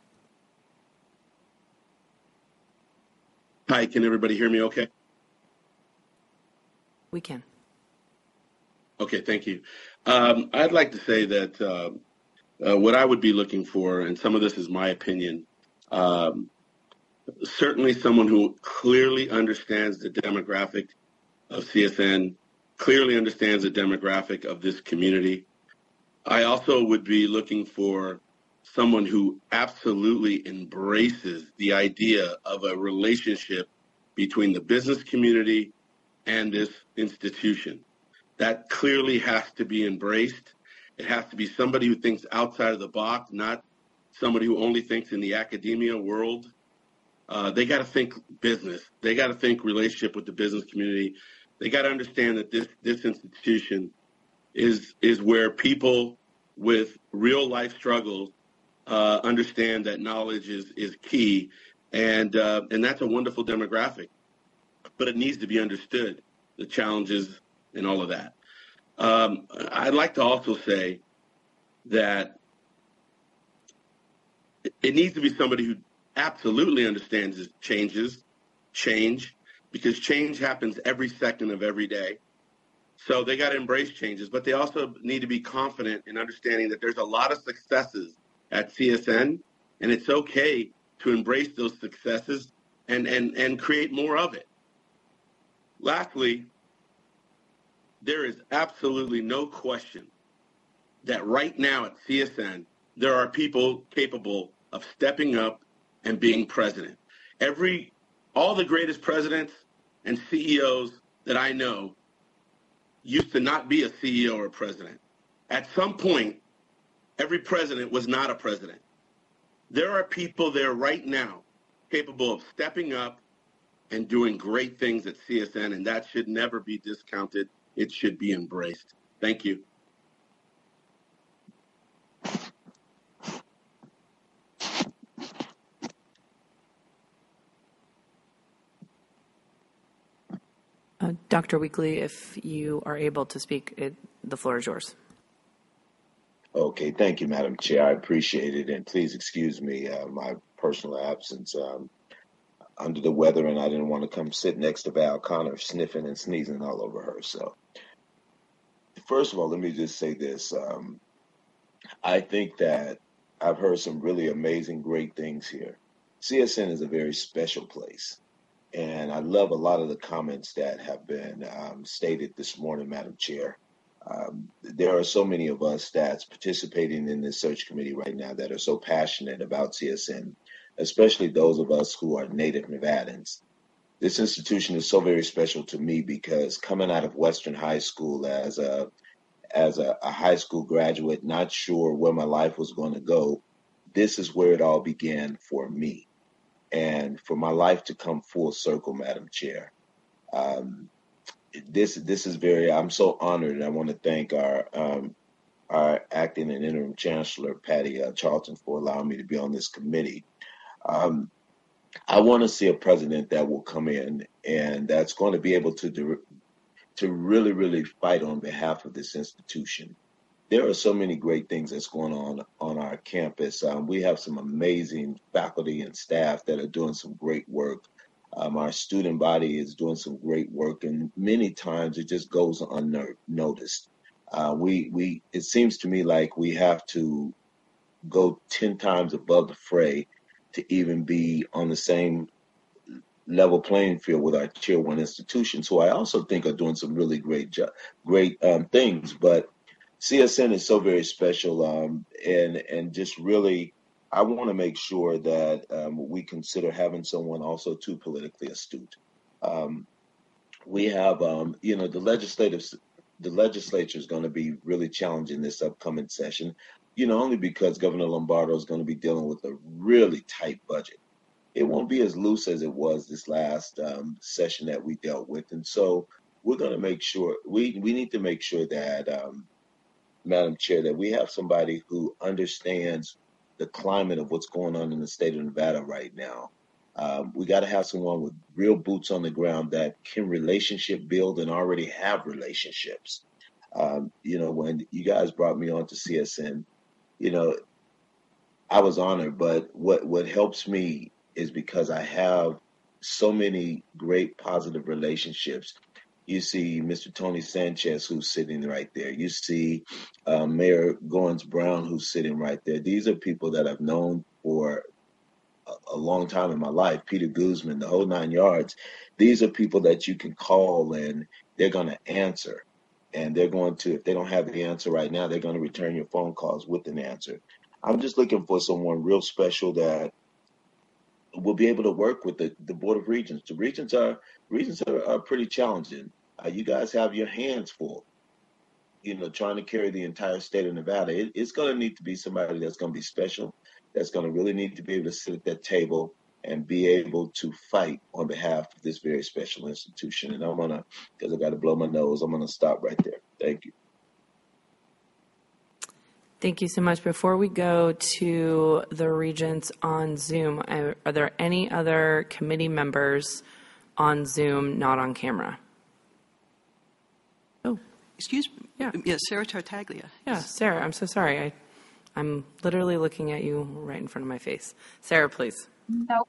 Hi, can everybody hear me okay? We can. Okay, thank you. I'd like to say that what I would be looking for, and some of this is my opinion, certainly someone who clearly understands the demographic of CSN, clearly understands the demographic of this community. I also would be looking for someone who absolutely embraces the idea of a relationship between the business community and this institution. That clearly has to be embraced. It has to be somebody who thinks outside of the box, not somebody who only thinks in the academia world. They got to think business. They got to think relationship with the business community. They got to understand that this institution is where people with real life struggles understand that knowledge is key, and that's a wonderful demographic. But it needs to be understood, the challenges and all of that. I'd like to also say that it needs to be somebody who absolutely understands change, because change happens every second of every day. So they got to embrace changes, but they also need to be confident in understanding that there's a lot of successes at CSN, and it's okay to embrace those successes and create more of it. Lastly, there is absolutely no question that right now at CSN, there are people capable of stepping up and being president. All the greatest presidents and CEOs that I know used to not be a CEO or president. At some point, every president was not a president. There are people there right now capable of stepping up and doing great things at CSN, and that should never be discounted. It should be embraced. Thank you. Dr. Weekly, if you are able to speak, the floor is yours. Okay, thank you, Madam Chair. I appreciate it, and please excuse me my personal absence. Under the weather, and I didn't want to come sit next to Val Connor sniffing and sneezing all over her. So, first of all, let me just say this. I think that I've heard some really amazing, great things here. CSN is a very special place. And I love a lot of the comments that have been stated this morning, Madam Chair. There are so many of us that's participating in this search committee right now that are so passionate about CSN, especially those of us who are native Nevadans. This institution is so very special to me because coming out of Western High School as a high school graduate, not sure where my life was going to go, this is where it all began for me. And for my life to come full circle, Madam Chair, this is I'm so honored, and I want to thank our acting and interim chancellor, Patty Charlton, for allowing me to be on this committee. I want to see a president that will come in and that's going to be able to really, really fight on behalf of this institution. There are so many great things that's going on our campus. We have some amazing faculty and staff that are doing some great work. Our student body is doing some great work, and many times it just goes unnoticed. It seems to me like we have to go 10 times above the fray to even be on the same level playing field with our Tier 1 institutions, who I also think are doing some really great things. But CSN is so very special, and just really, I want to make sure that we consider having someone also too politically astute. We have, the legislature is going to be really challenging this upcoming session, only because Governor Lombardo is going to be dealing with a really tight budget. It won't be as loose as it was this last session that we dealt with. And so we're going to make sure, we need to make sure that, Madam Chair, that we have somebody who understands the climate of what's going on in the state of Nevada right now. We got to have someone with real boots on the ground that can relationship build and already have relationships. When you guys brought me on to CSN, I was honored, but what helps me is because I have so many great positive relationships. You see Mr. Tony Sanchez, who's sitting right there. You see Mayor Goins Brown, who's sitting right there. These are people that I've known for a long time in my life. Peter Guzman, the whole 9 yards. These are people that you can call and they're going to answer. And they're going to, if they don't have the answer right now, they're going to return your phone calls with an answer. I'm just looking for someone real special that will be able to work with the Board of Regents. The Regents are pretty challenging. You guys have your hands full, trying to carry the entire state of Nevada. It's going to need to be somebody that's going to be special, that's going to really need to be able to sit at that table and be able to fight on behalf of this very special institution. And because I got to blow my nose, I'm going to stop right there. Thank you. Thank you so much. Before we go to the regents on Zoom, are there any other committee members on Zoom not on camera? Oh, excuse me. Yeah. Yes, Sarah Tartaglia. Yeah, Sarah, I'm so sorry. I'm literally looking at you right in front of my face. Sarah, please. No.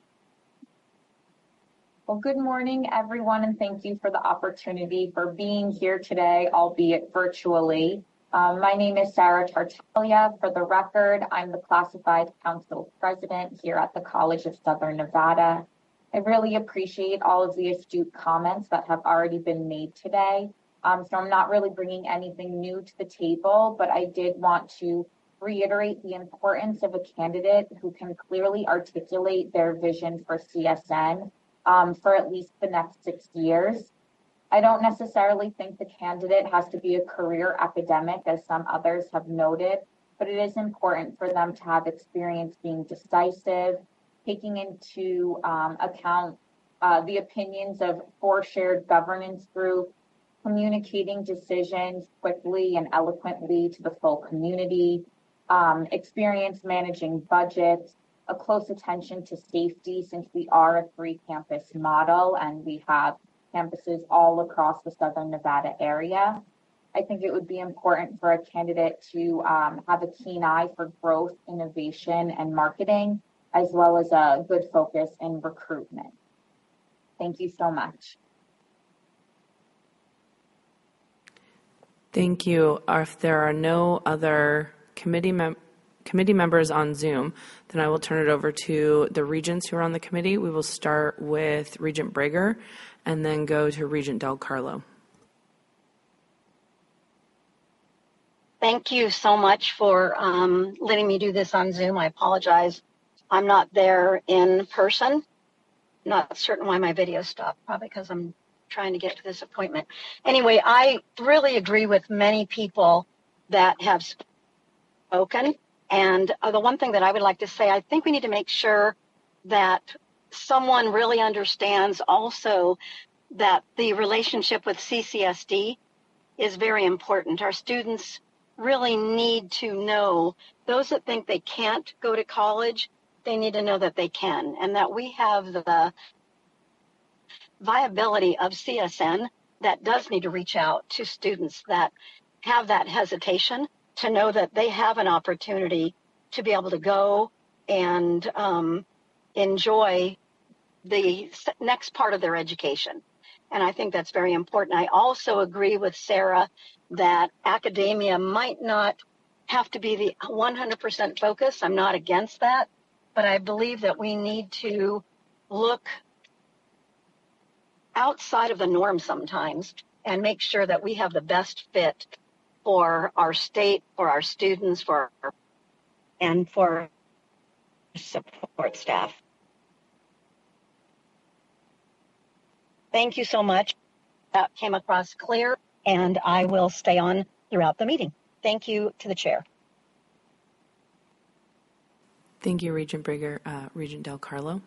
Well, good morning, everyone, and thank you for the opportunity for being here today, albeit virtually. My name is Sarah Tartaglia. For the record, I'm the Classified Council President here at the College of Southern Nevada. I really appreciate all of the astute comments that have already been made today. So I'm not really bringing anything new to the table, but I did want to reiterate the importance of a candidate who can clearly articulate their vision for CSN for at least the next 6 years. I don't necessarily think the candidate has to be a career academic, as some others have noted, but it is important for them to have experience being decisive, taking into account the opinions of 4 shared governance groups, communicating decisions quickly and eloquently to the full community, experience managing budgets, a close attention to safety since we are a 3-campus model and we have campuses all across the Southern Nevada area. I think it would be important for a candidate to have a keen eye for growth, innovation, and marketing, as well as a good focus in recruitment. Thank you so much. Thank you. If there are no other committee members on Zoom, then I will turn it over to the regents who are on the committee. We will start with Regent Brager and then go to Regent Del Carlo. Thank you so much for letting me do this on Zoom. I apologize I'm not there in person. Not certain why my video stopped, probably because I'm trying to get to this appointment. Anyway, I really agree with many people that have spoken. And the one thing that I would like to say, I think we need to make sure that someone really understands also that the relationship with CCSD is very important. Our students really need to know, those that think they can't go to college, they need to know that they can, and that we have the viability of CSN that does need to reach out to students that have that hesitation, to know that they have an opportunity to be able to go and enjoy the next part of their education. And I think that's very important. I also agree with Sarah that academia might not have to be the 100% focus. I'm not against that, but I believe that we need to look outside of the norm sometimes and make sure that we have the best fit for our state, for our students, and for support staff. Thank you so much. That came across clear, and I will stay on throughout the meeting. Thank you to the chair. Thank you, Regent Brigger. Regent Del Carlo.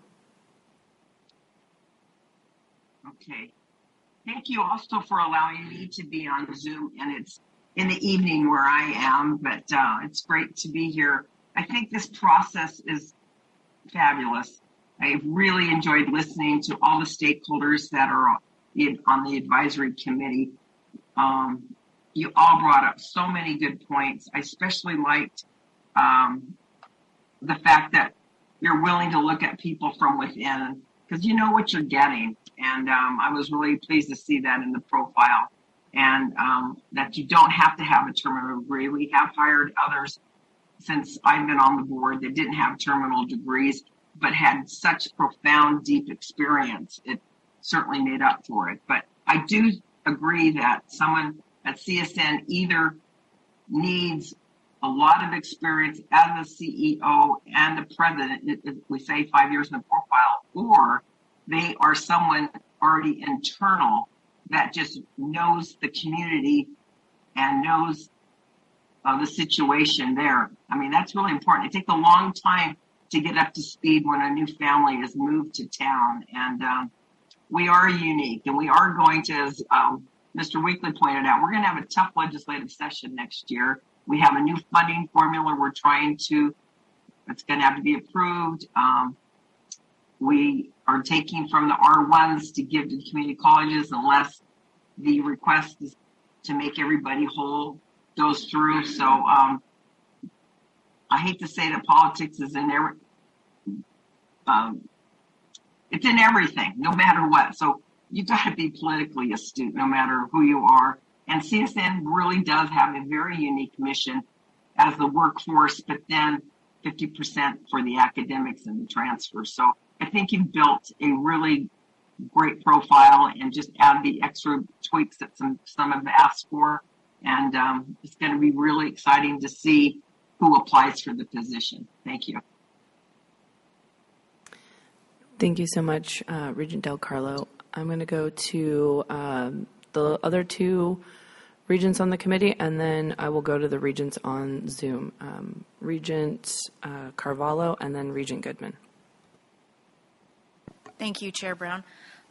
Okay. Thank you also for allowing me to be on Zoom, and it's in the evening where I am, but it's great to be here. I think this process is fabulous. I really enjoyed listening to all the stakeholders that are on the advisory committee. You all brought up so many good points. I especially liked the fact that you're willing to look at people from within, because you know what you're getting. And I was really pleased to see that in the profile, and that you don't have to have a terminal degree. We have hired others since I've been on the board that didn't have terminal degrees, but had such profound, deep experience. It certainly made up for it. But I do agree that someone at CSN either needs a lot of experience as a CEO and a president, we say 5 years in the profile, or they are someone already internal that just knows the community and knows the situation there. I mean, that's really important. It takes a long time to get up to speed when a new family is moved to town. And we are unique, and we are going to, as Mr. Weekly pointed out, we're going to have a tough legislative session next year. We have a new funding formula it's going to have to be approved. We are taking from the R1s to give to the community colleges unless the request is to make everybody whole goes through. So I hate to say that politics is in it's in everything, no matter what. So you got to be politically astute, no matter who you are. And CSN really does have a very unique mission as the workforce, but then 50% for the academics and the transfer. So I think you've built a really great profile, and just add the extra tweaks that some have asked for. And it's going to be really exciting to see who applies for the position. Thank you. Thank you so much, Regent Del Carlo. I'm going to go to the other two regents on the committee, and then I will go to the regents on Zoom. Regent Carvalho, and then Regent Goodman. Thank you, Chair Brown.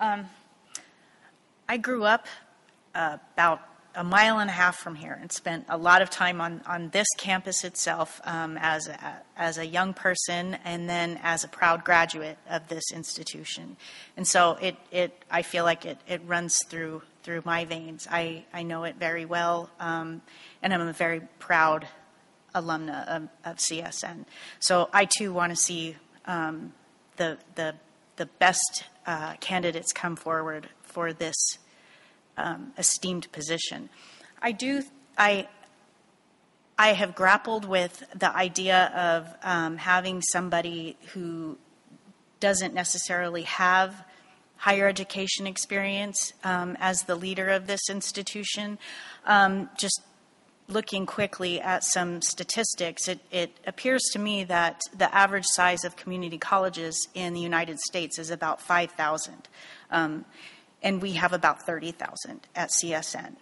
I grew up about a mile and a half from here and spent a lot of time on this campus itself as a young person, and then as a proud graduate of this institution. And so I feel like it runs through my veins. I know it very well, and I'm a very proud alumna of CSN. So I too want to see the best candidates come forward for this esteemed position. I have grappled with the idea of having somebody who doesn't necessarily have higher education experience as the leader of this institution. Just looking quickly at some statistics, it appears to me that the average size of community colleges in the United States is about 5,000, and we have about 30,000 at CSN.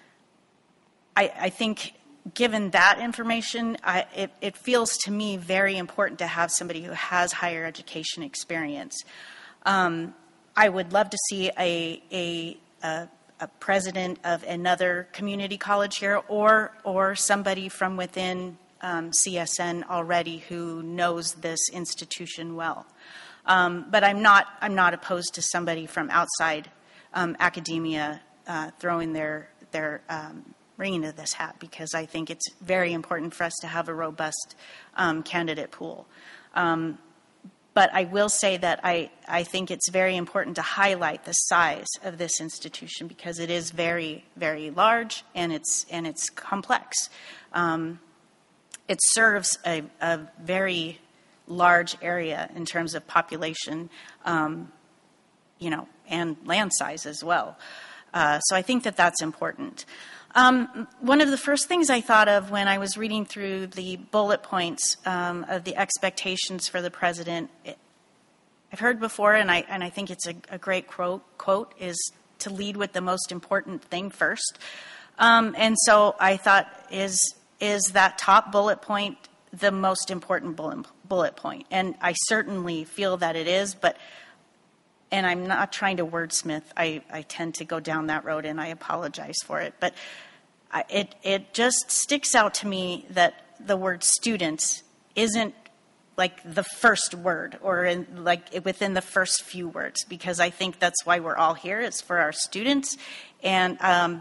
I think, given that information, it feels to me very important to have somebody who has higher education experience. I would love to see a president of another community college here, or somebody from within CSN already who knows this institution well. But I'm not opposed to somebody from outside academia throwing their ring into this hat, because I think it's very important for us to have a robust candidate pool. But I will say that I think it's very important to highlight the size of this institution, because it is very, very large, and it's complex. It serves a very large area in terms of population, and land size as well. So I think that that's important. One of the first things I thought of when I was reading through the bullet points of the expectations for the president, I've heard before, and I think it's a great quote, is to lead with the most important thing first. And so I thought, is that top bullet point the most important bullet point? And I certainly feel that it is, and I'm not trying to wordsmith. I tend to go down that road, and I apologize for it. But it just sticks out to me that the word students isn't like the first word, or within the first few words, because I think that's why we're all here. It's for our students. And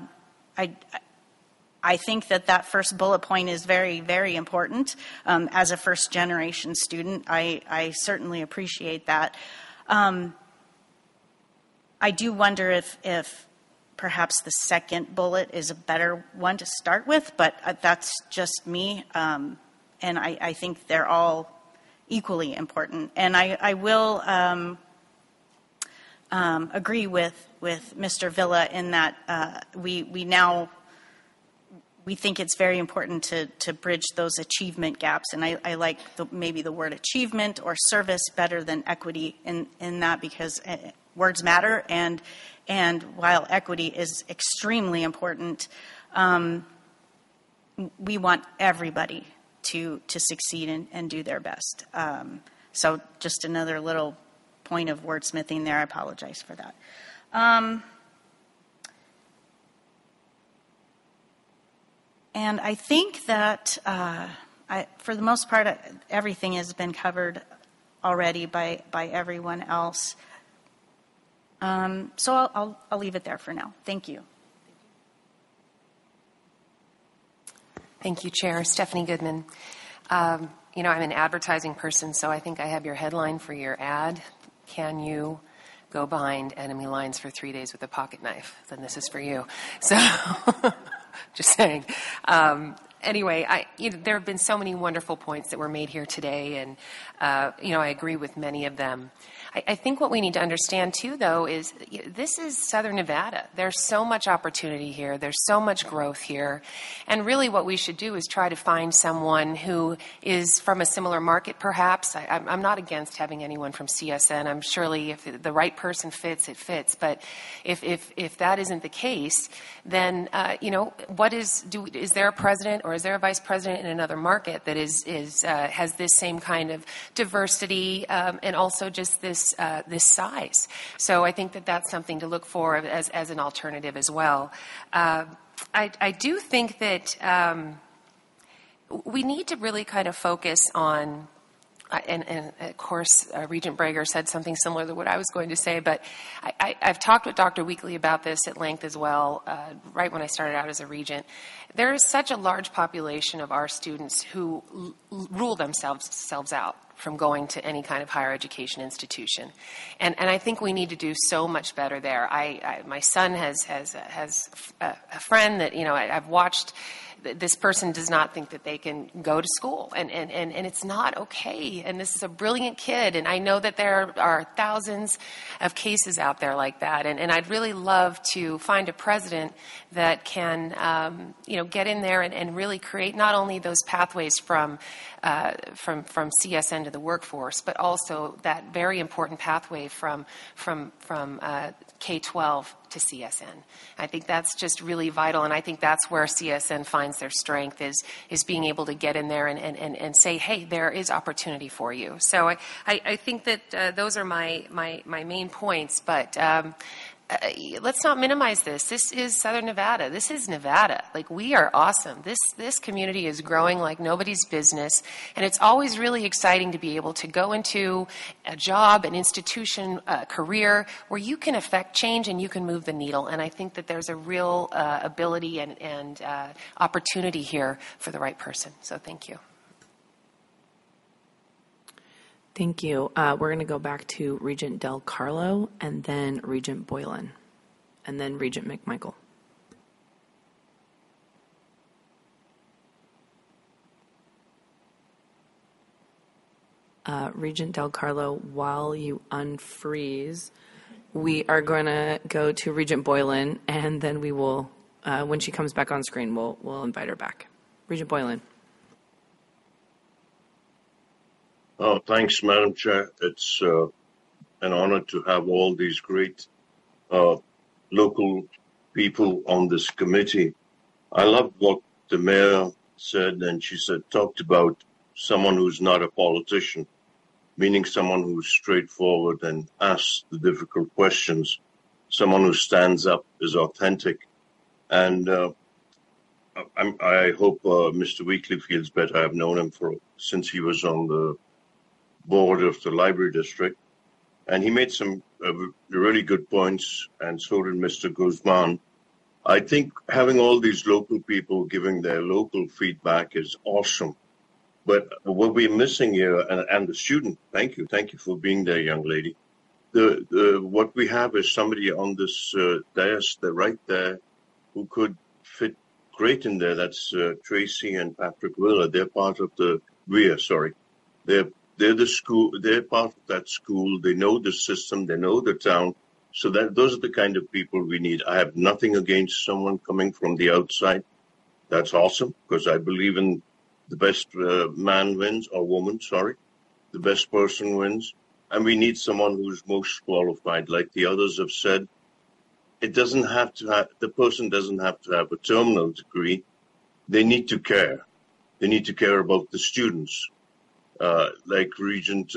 I think that first bullet point is very, very important. As a first-generation student, I certainly appreciate that. I do wonder if perhaps the second bullet is a better one to start with, but that's just me. And I think they're all equally important. And I will agree with Mr. Villa in that we think it's very important to bridge those achievement gaps. And I like maybe the word achievement or service better than equity in that, because words matter, and while equity is extremely important, we want everybody to succeed and do their best. So just another little point of wordsmithing there. I apologize for that. And I think that for the most part, everything has been covered already by everyone else. So I'll leave it there for now. Thank you. Thank you, Chair. Stephanie Goodman. I'm an advertising person, so I think I have your headline for your ad. Can you go behind enemy lines for 3 days with a pocket knife? Then this is for you. So, just saying. Anyway, there have been so many wonderful points that were made here today, and, I agree with many of them. I think what we need to understand, too, though, is this is Southern Nevada. There's so much opportunity here. There's so much growth here. And really what we should do is try to find someone who is from a similar market, perhaps. I'm not against having anyone from CSN. I'm surely if the right person fits, it fits. But if that isn't the case, then, is there a president or is there a vice president in another market that has this same kind of diversity and also just this size? So I think that that's something to look for as an alternative as well. I do think that we need to really kind of focus on, and of course, Regent Brager said something similar to what I was going to say, but I've talked with Dr. Weekly about this at length as well, right when I started out as a regent. There is such a large population of our students who rule themselves out from going to any kind of higher education institution. And I think we need to do so much better there. My son has a friend that, I've watched this person does not think that they can go to school, and it's not okay. And this is a brilliant kid, and I know that there are thousands of cases out there like that. And I'd really love to find a president that can, get in there and really create not only those pathways from CSN to the workforce, but also that very important pathway from K-12 to CSN. I think that's just really vital, and I think that's where CSN finds their strength is being able to get in there and say, hey, there is opportunity for you. So I think that those are my main points, but let's not minimize this. This is Southern Nevada. This is Nevada. Like, we are awesome. This community is growing like nobody's business, and it's always really exciting to be able to go into a job, an institution, a career where you can affect change and you can move the needle. And I think that there's a real ability and opportunity here for the right person. So thank you. Thank you. We're going to go back to Regent Del Carlo, and then Regent Boylan, and then Regent McMichael. Regent Del Carlo, while you unfreeze, we are going to go to Regent Boylan, and then we will, when she comes back on screen, we'll invite her back. Regent Boylan. Oh, thanks, Madam Chair. It's an honor to have all these great local people on this committee. I love what the mayor said, and she talked about someone who's not a politician, meaning someone who's straightforward and asks the difficult questions, someone who stands up, is authentic. And I hope Mr. Weekly feels better. I've known him since he was on the board of the library district, and he made some really good points, and so did Mr. Guzman. I think having all these local people giving their local feedback is awesome, but what we're missing here, and the student, thank you for being there, young lady. What we have is somebody on this dais, right there, who could fit great in there. That's Tracy and Patrick Wheeler. They're part of the They're the school. They're part of that school. They know the system. They know the town. So those are the kind of people we need. I have nothing against someone coming from the outside. That's awesome, because I believe in the best man wins, or woman, sorry. The best person wins. And we need someone who's most qualified. Like the others have said, the person doesn't have to have a terminal degree. They need to care. They need to care about the students. Like Regent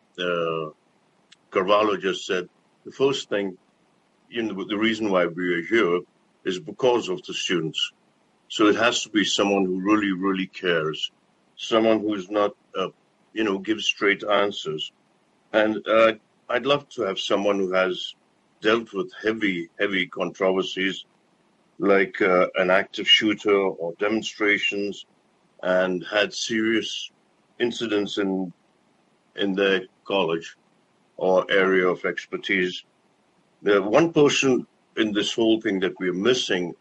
Carvalho just said, the first thing, the reason why we are here is because of the students. So it has to be someone who really, really cares, someone who's not, gives straight answers. And I'd love to have someone who has dealt with heavy, heavy controversies, like an active shooter or demonstrations, and had serious incidents in their college or area of expertise. The one person in this whole thing that we're missing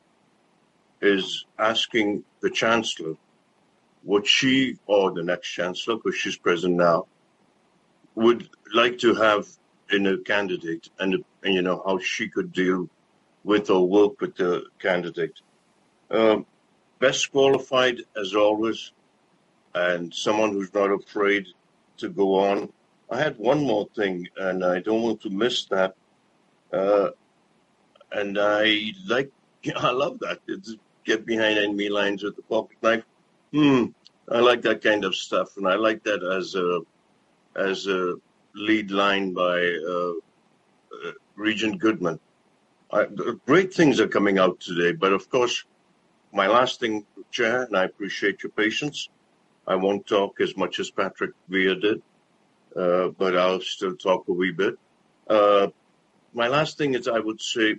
is asking the chancellor what she, or the next chancellor, because she's present now, would like to have in a candidate, and how she could deal with or work with the candidate. Best qualified, as always, and someone who's not afraid to go on. I had one more thing, and I don't want to miss that. And I love that. It's get behind enemy lines with the pocket knife. I like that kind of stuff, and I like that as a lead line by Regent Goodman. Great things are coming out today, but of course, my last thing, Chair, and I appreciate your patience. I won't talk as much as Patrick Weir did, but I'll still talk a wee bit. My last thing is, I would say,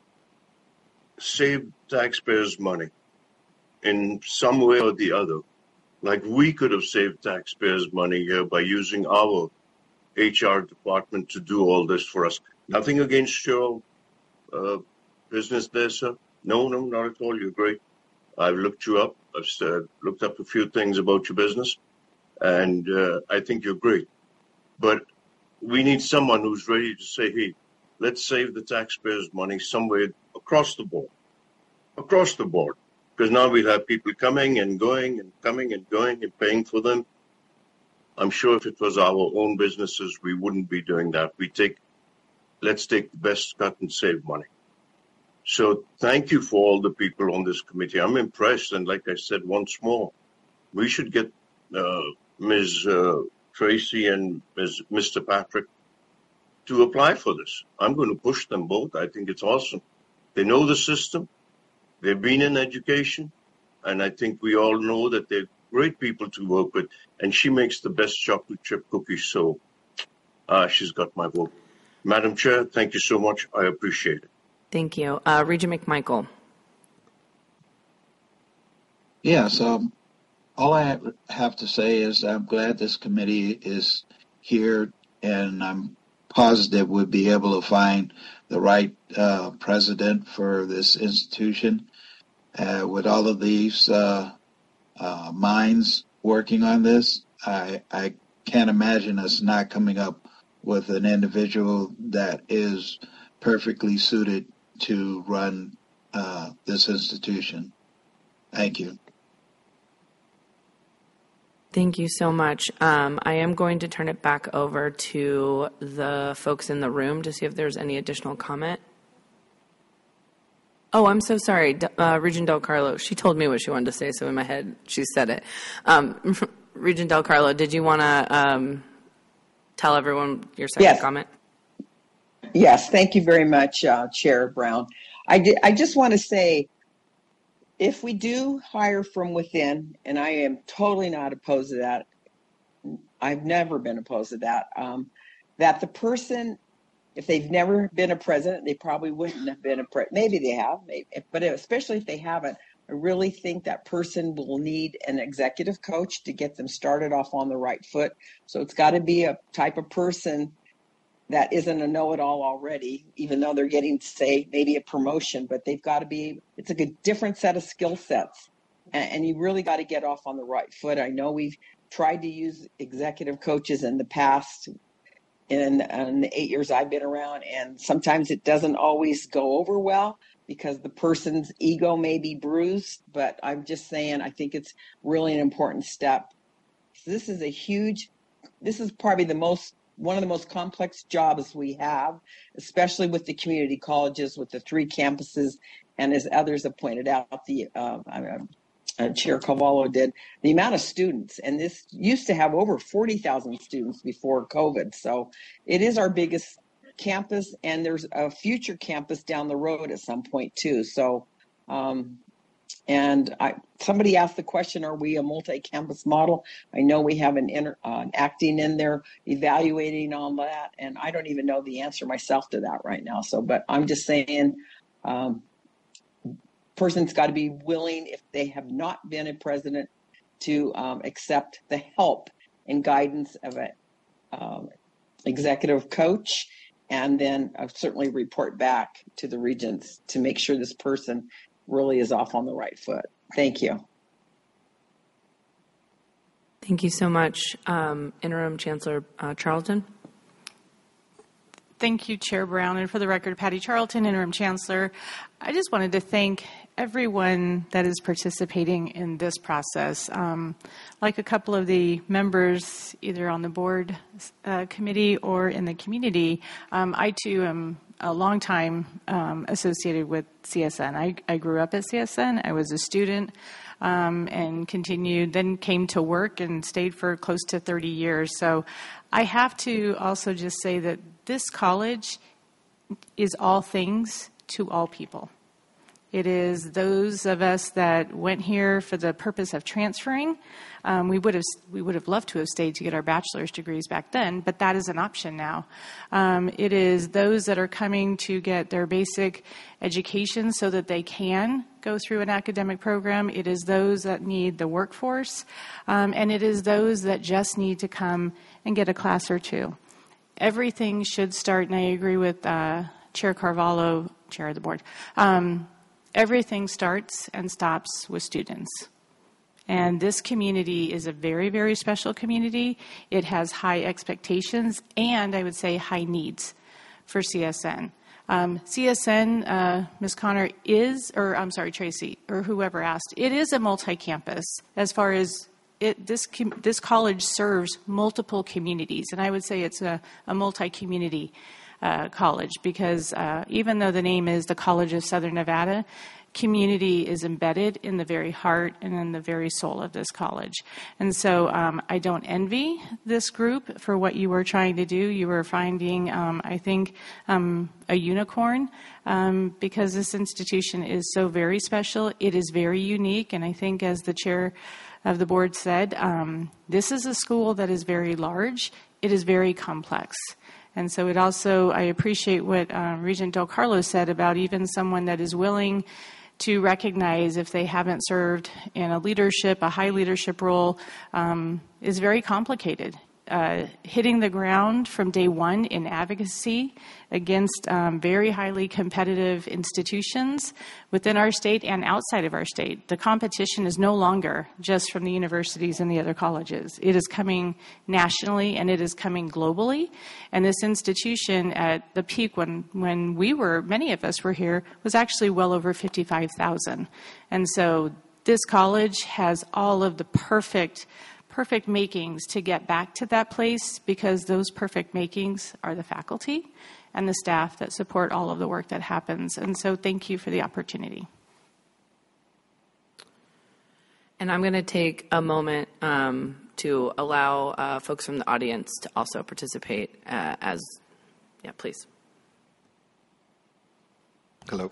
save taxpayers' money in some way or the other. Like, we could have saved taxpayers' money here by using our HR department to do all this for us. Nothing against your business there, sir. No, not at all. You're great. I've looked you up. I've looked up a few things about your business, and I think you're great. But we need someone who's ready to say, hey, let's save the taxpayers' money somewhere across the board. Across the board. Because now we'll have people coming and going and coming and going and paying for them. I'm sure if it was our own businesses, we wouldn't be doing that. Let's take the best cut and save money. So thank you for all the people on this committee. I'm impressed. And like I said, once more, we should get Ms. Tracy and Mr. Patrick to apply for this. I'm going to push them both. I think it's awesome. They know the system. They've been in education. And I think we all know that they're great people to work with. And she makes the best chocolate chip cookies. So she's got my vote. Madam Chair, thank you so much. I appreciate it. Thank you. Regent McMichael. Yes. All I have to say is I'm glad this committee is here, and I'm positive we'll be able to find the right president for this institution. With all of these minds working on this, I can't imagine us not coming up with an individual that is perfectly suited to run this institution. Thank you. Thank you so much. I am going to turn it back over to the folks in the room to see if there's any additional comment. Oh, I'm so sorry. Regent Del Carlo, she told me what she wanted to say, so in my head she said it. Regent Del Carlo, did you want to tell everyone your second comment? Yes, thank you very much, Chair Brown. I just want to say, if we do hire from within, and I am totally not opposed to that, I've never been opposed to that, that the person, if they've never been a president, they probably wouldn't have been a president. Maybe they have, but especially if they haven't, I really think that person will need an executive coach to get them started off on the right foot. So it's got to be a type of person that isn't a know-it-all already, even though they're getting, say, maybe a promotion, but they've got to be, it's a different set of skill sets. And you really got to get off on the right foot. I know we've tried to use executive coaches in the past in the 8 years I've been around, and sometimes it doesn't always go over well because the person's ego may be bruised, but I'm just saying I think it's really an important step. This is probably one of the most complex jobs we have, especially with the community colleges, with the 3 campuses, and as others have pointed out, Chair Cavallo did, the amount of students, and this used to have over 40,000 students before COVID, so it is our biggest campus, and there's a future campus down the road at some point too. So, somebody asked the question, are we a multi-campus model? I know we have an acting in there, evaluating on that, and I don't even know the answer myself to that right now. So, but I'm just saying, person's got to be willing, if they have not been a president, to accept the help and guidance of an executive coach, and then certainly report back to the regents to make sure this person really is off on the right foot. Thank you. Thank you so much. Interim Chancellor Charlton. Thank you, Chair Brown. And for the record, Patty Charlton, Interim Chancellor. I just wanted to thank everyone that is participating in this process. Like a couple of the members, either on the board committee or in the community, I too am a long time associated with CSN. I grew up at CSN. I was a student and continued, then came to work and stayed for close to 30 years. So I have to also just say that this college is all things to all people. It is those of us that went here for the purpose of transferring. We would have loved to have stayed to get our bachelor's degrees back then, but that is an option now. It is those that are coming to get their basic education so that they can go through an academic program. It is those that need the workforce, and it is those that just need to come and get a class or two. Everything should start, and I agree with Chair Carvalho, Chair of the Board, everything starts and stops with students. And this community is a very, very special community. It has high expectations and, I would say, high needs for CSN. CSN, Ms. Connor, is, or I'm sorry, Tracy, or whoever asked, it is a multi-campus as far as this college serves multiple communities. And I would say it's a multi-community college because even though the name is the College of Southern Nevada, community is embedded in the very heart and in the very soul of this college. And so I don't envy this group for what you were trying to do. You were finding, I think, a unicorn because this institution is so very special. It is very unique. And I think as the chair of the board said, this is a school that is very large. It is very complex. And so it also, I appreciate what Regent Del Carlo said about even someone that is willing to recognize if they haven't served in a high leadership role is very complicated. Hitting the ground from day one in advocacy against very highly competitive institutions within our state and outside of our state. The competition is no longer just from the universities and the other colleges. It is coming nationally and it is coming globally. And this institution at the peak when many of us were here, was actually well over 55,000. And so this college has all of the perfect makings to get back to that place because those perfect makings are the faculty and the staff that support all of the work that happens. And so thank you for the opportunity. And I'm going to take a moment to allow folks from the audience to also participate please. Hello.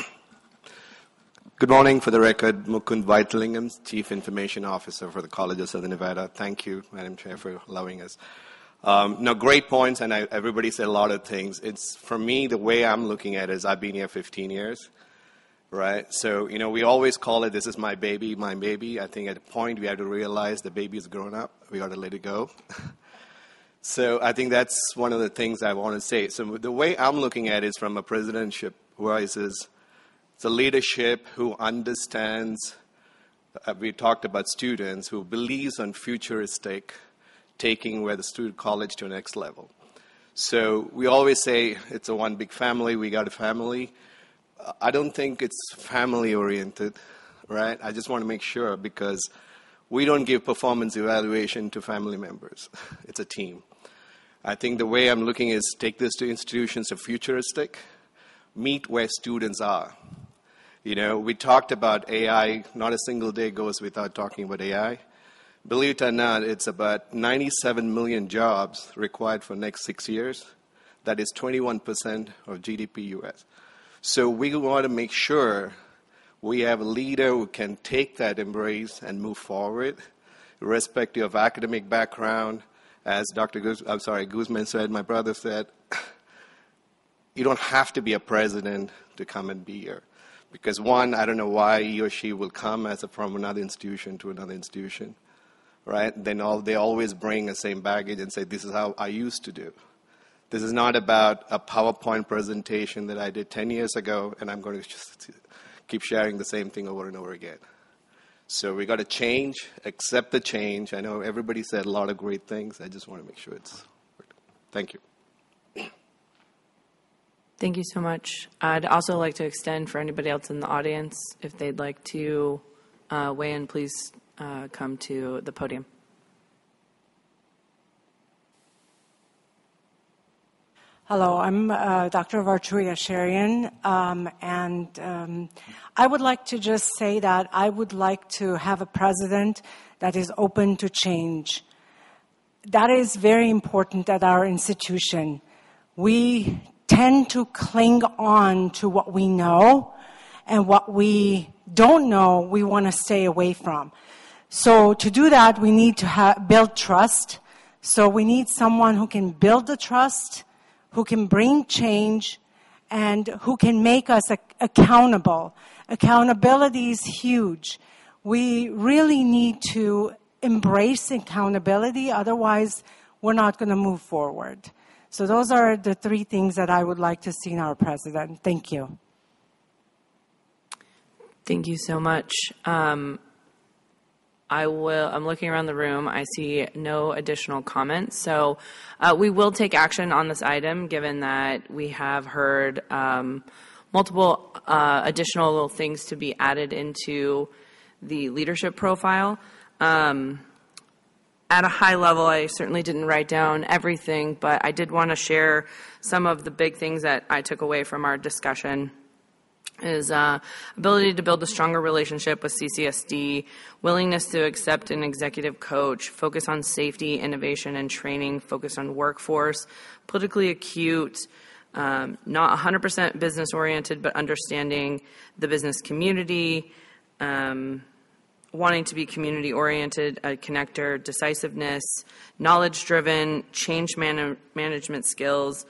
Good morning. For the record, Mukund Vaitalingam, Chief Information Officer for the College of Southern Nevada. Thank you, Madam Chair, for allowing us. Great points, and everybody said a lot of things. It's, for me, the way I'm looking at it is I've been here 15 years, right? So, we always call it, this is my baby, my baby. I think at a point we have to realize the baby's grown up. We got to let it go. So I think that's one of the things I want to say. So the way I'm looking at it is from a presidentship, where it says, it's a leadership who understands, we talked about students, who believes on futuristic, taking where the student college to the next level. So we always say it's a one big family, we got a family. I don't think it's family oriented, right? I just want to make sure because we don't give performance evaluation to family members. It's a team. I think the way I'm looking is take this to institutions of futuristic, meet where students are. We talked about AI. Not a single day goes without talking about AI. Believe it or not, it's about 97 million jobs required for the next 6 years. That is 21% of GDP US. So we want to make sure we have a leader who can take that embrace and move forward, irrespective of academic background. As Dr. Guzman said, my brother said, you don't have to be a president to come and be here. Because one, I don't know why he or she will come from another institution to another institution, right? Then they always bring the same baggage and say, this is how I used to do. This is not about a PowerPoint presentation that I did 10 years ago, and I'm going to just keep sharing the same thing over and over again. So we got to change, accept the change. I know everybody said a lot of great things. I just want to make sure it's worked. Thank you. Thank you so much. I'd also like to extend for anybody else in the audience, if they'd like to weigh in, please come to the podium. Hello, I'm Dr. Varturia Sharian, and I would like to just say that I would like to have a president that is open to change. That is very important at our institution. We tend to cling on to what we know, and what we don't know, we want to stay away from. So to do that, we need to build trust. So we need someone who can build the trust, who can bring change, and who can make us accountable. Accountability is huge. We really need to embrace accountability, otherwise we're not going to move forward. So those are the three things that I would like to see in our president. Thank you. Thank you so much. I'm looking around the room. I see no additional comments. So we will take action on this item, given that we have heard multiple additional things to be added into the leadership profile. At a high level, I certainly didn't write down everything, but I did want to share some of the big things that I took away from our discussion. Is ability to build a stronger relationship with CCSD, willingness to accept an executive coach, focus on safety, innovation, and training, focus on workforce, politically acute, not 100% business-oriented, but understanding the business community, wanting to be community-oriented, a connector, decisiveness, knowledge-driven, change management skills,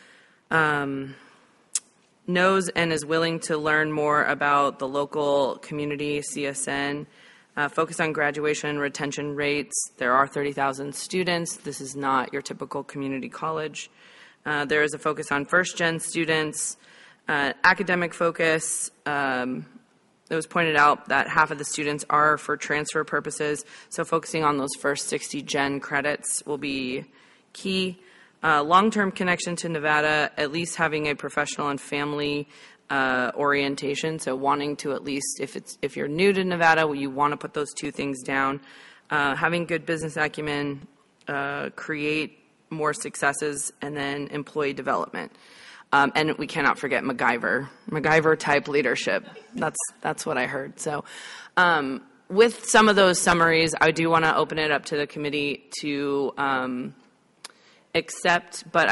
knows and is willing to learn more about the local community, CSN, focus on graduation and retention rates. There are 30,000 students. This is not your typical community college. There is a focus on first-gen students, academic focus. It was pointed out that half of the students are for transfer purposes, so focusing on those first 60 gen credits will be key. Long-term connection to Nevada, at least having a professional and family orientation, so wanting to at least, if you're new to Nevada, you want to put those two things down. Having good business acumen, create more successes, and then employee development. And we cannot forget MacGyver-type leadership. That's what I heard. So with some of those summaries, I do want to open it up to the committee to accept, but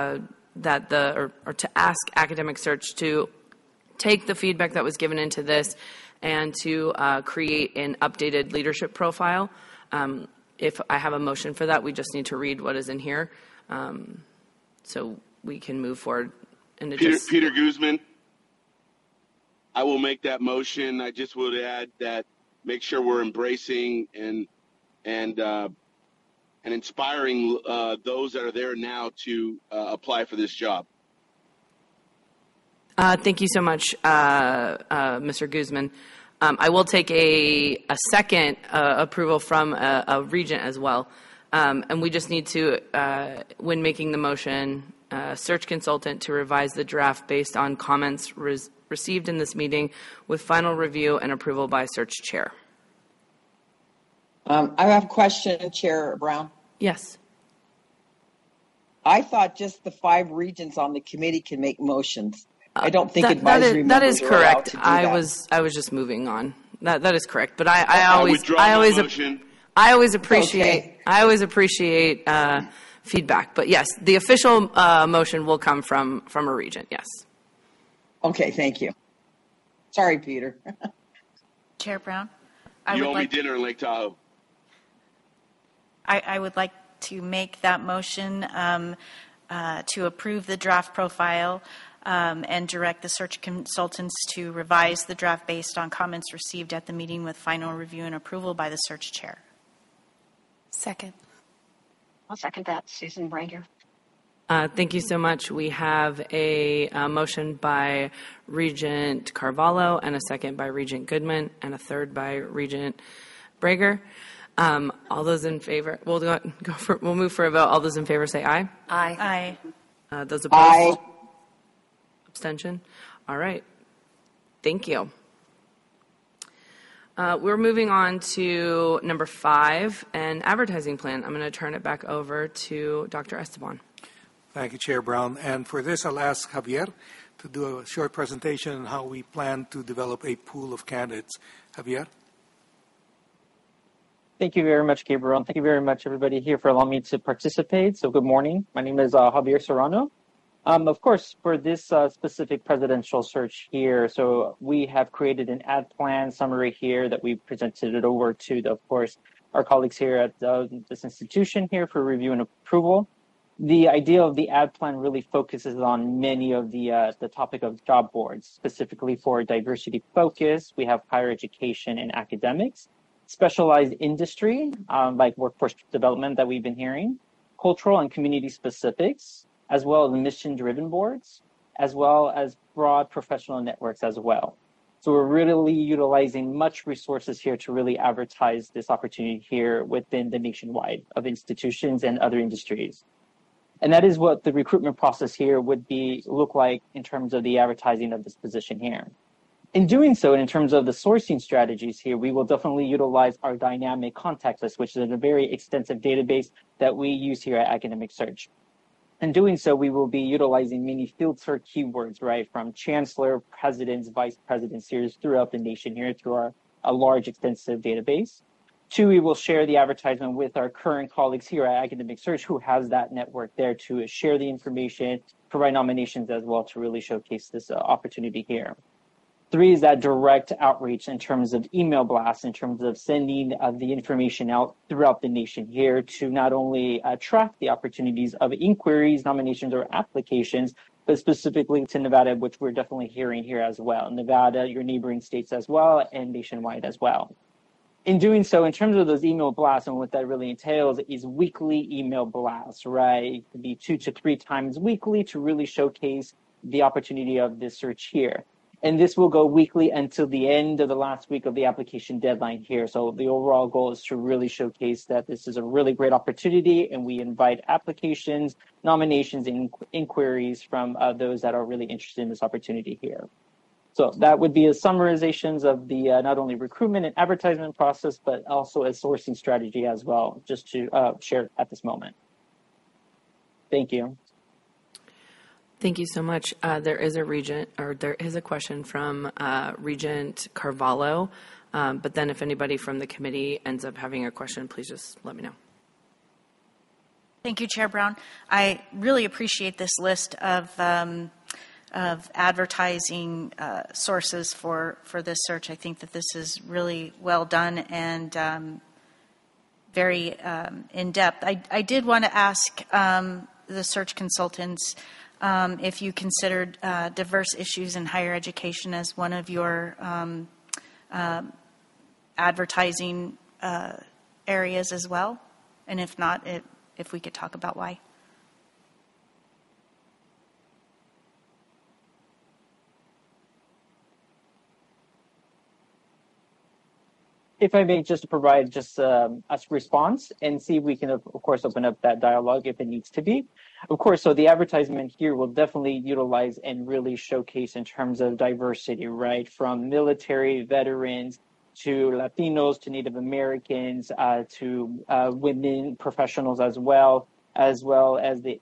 to ask Academic Search to take the feedback that was given into this and to create an updated leadership profile. If I have a motion for that, we just need to read what is in here, so we can move forward. Peter Guzman, I will make that motion. I just would add that make sure we're embracing and inspiring those that are there now to apply for this job. Thank you so much, Mr. Guzman. I will take a second approval from a regent as well. And we just need to, when making the motion, search consultant to revise the draft based on comments received in this meeting with final review and approval by search chair. I have a question, Chair Brown. Yes. I thought just the 5 regents on the committee can make motions. I don't think advisory members that is are allowed correct. to do I that. was just moving on. That is correct. But I always appreciate feedback. But yes, the official motion will come from a regent. Yes. Okay. Thank you. Sorry, Peter. Chair Brown, You owe me dinner in Lake Tahoe. I would like to make that motion to approve the draft profile and direct the search consultants to revise the draft based on comments received at the meeting with final review and approval by the search chair. Second. I'll second that, Susan Brager. Thank you so much. We have a motion by Regent Carvalho and a second by Regent Goodman and a third by Regent Brager. All those in favor, we'll move for a vote. All those in favor say aye. Aye. Those opposed? Aye. Abstention? All right. Thank you. We're moving on to number 5, an advertising plan. I'm going to turn it back over to Dr. Esteban. Thank you, Chair Brown. And for this, I'll ask Javier to do a short presentation on how we plan to develop a pool of candidates. Javier? Thank you very much, Gabriel. And thank you very much, everybody here, for allowing me to participate. So good morning. My name is Javier Serrano. Of course, for this specific presidential search here, so we have created an ad plan summary here that we presented it over to, of course, our colleagues here at this institution here for review and approval. The idea of the ad plan really focuses on many of the topic of job boards, specifically for diversity focus. We have higher education and academics, specialized industry, like workforce development that we've been hearing, cultural and community specifics, as well as mission-driven boards, as well as broad professional networks as well. So we're really utilizing much resources here to really advertise this opportunity here within the nationwide of institutions and other industries. And that is what the recruitment process here would look like in terms of the advertising of this position here. In doing so, and in terms of the sourcing strategies here, we will definitely utilize our dynamic contact list, which is a very extensive database that we use here at Academic Search. In doing so, we will be utilizing many field search keywords, right, from chancellor, presidents, vice presidents here throughout the nation here through a large, extensive database. Two, we will share the advertisement with our current colleagues here at Academic Search who has that network there to share the information, provide nominations as well to really showcase this opportunity here. Three is that direct outreach in terms of email blasts, in terms of sending the information out throughout the nation here to not only track the opportunities of inquiries, nominations, or applications, but specifically to Nevada, which we're definitely hearing here as well. Nevada, your neighboring states as well, and nationwide as well. In doing so, in terms of those email blasts, and what that really entails is weekly email blasts, right? It could be 2 to 3 times weekly to really showcase the opportunity of this search here. And this will go weekly until the end of the last week of the application deadline here. So the overall goal is to really showcase that this is a really great opportunity, and we invite applications, nominations, and inquiries from those that are really interested in this opportunity here. So that would be a summarizations of the not only recruitment and advertisement process, but also a sourcing strategy as well, just to share at this moment. Thank you. Thank you so much. There is a question from Regent Carvalho, but then if anybody from the committee ends up having a question, please just let me know. Thank you, Chair Brown. I really appreciate this list of advertising sources for this search. I think that this is really well done and very in-depth. I did want to ask the search consultants if you considered diverse issues in higher education as one of your advertising areas as well, and if not, if we could talk about why. If I may just provide just a response and see if we can, of course, open up that dialogue if it needs to be. Of course, so the advertisement here will definitely utilize and really showcase in terms of diversity, right? From military veterans to Latinos to Native Americans to women professionals as well as the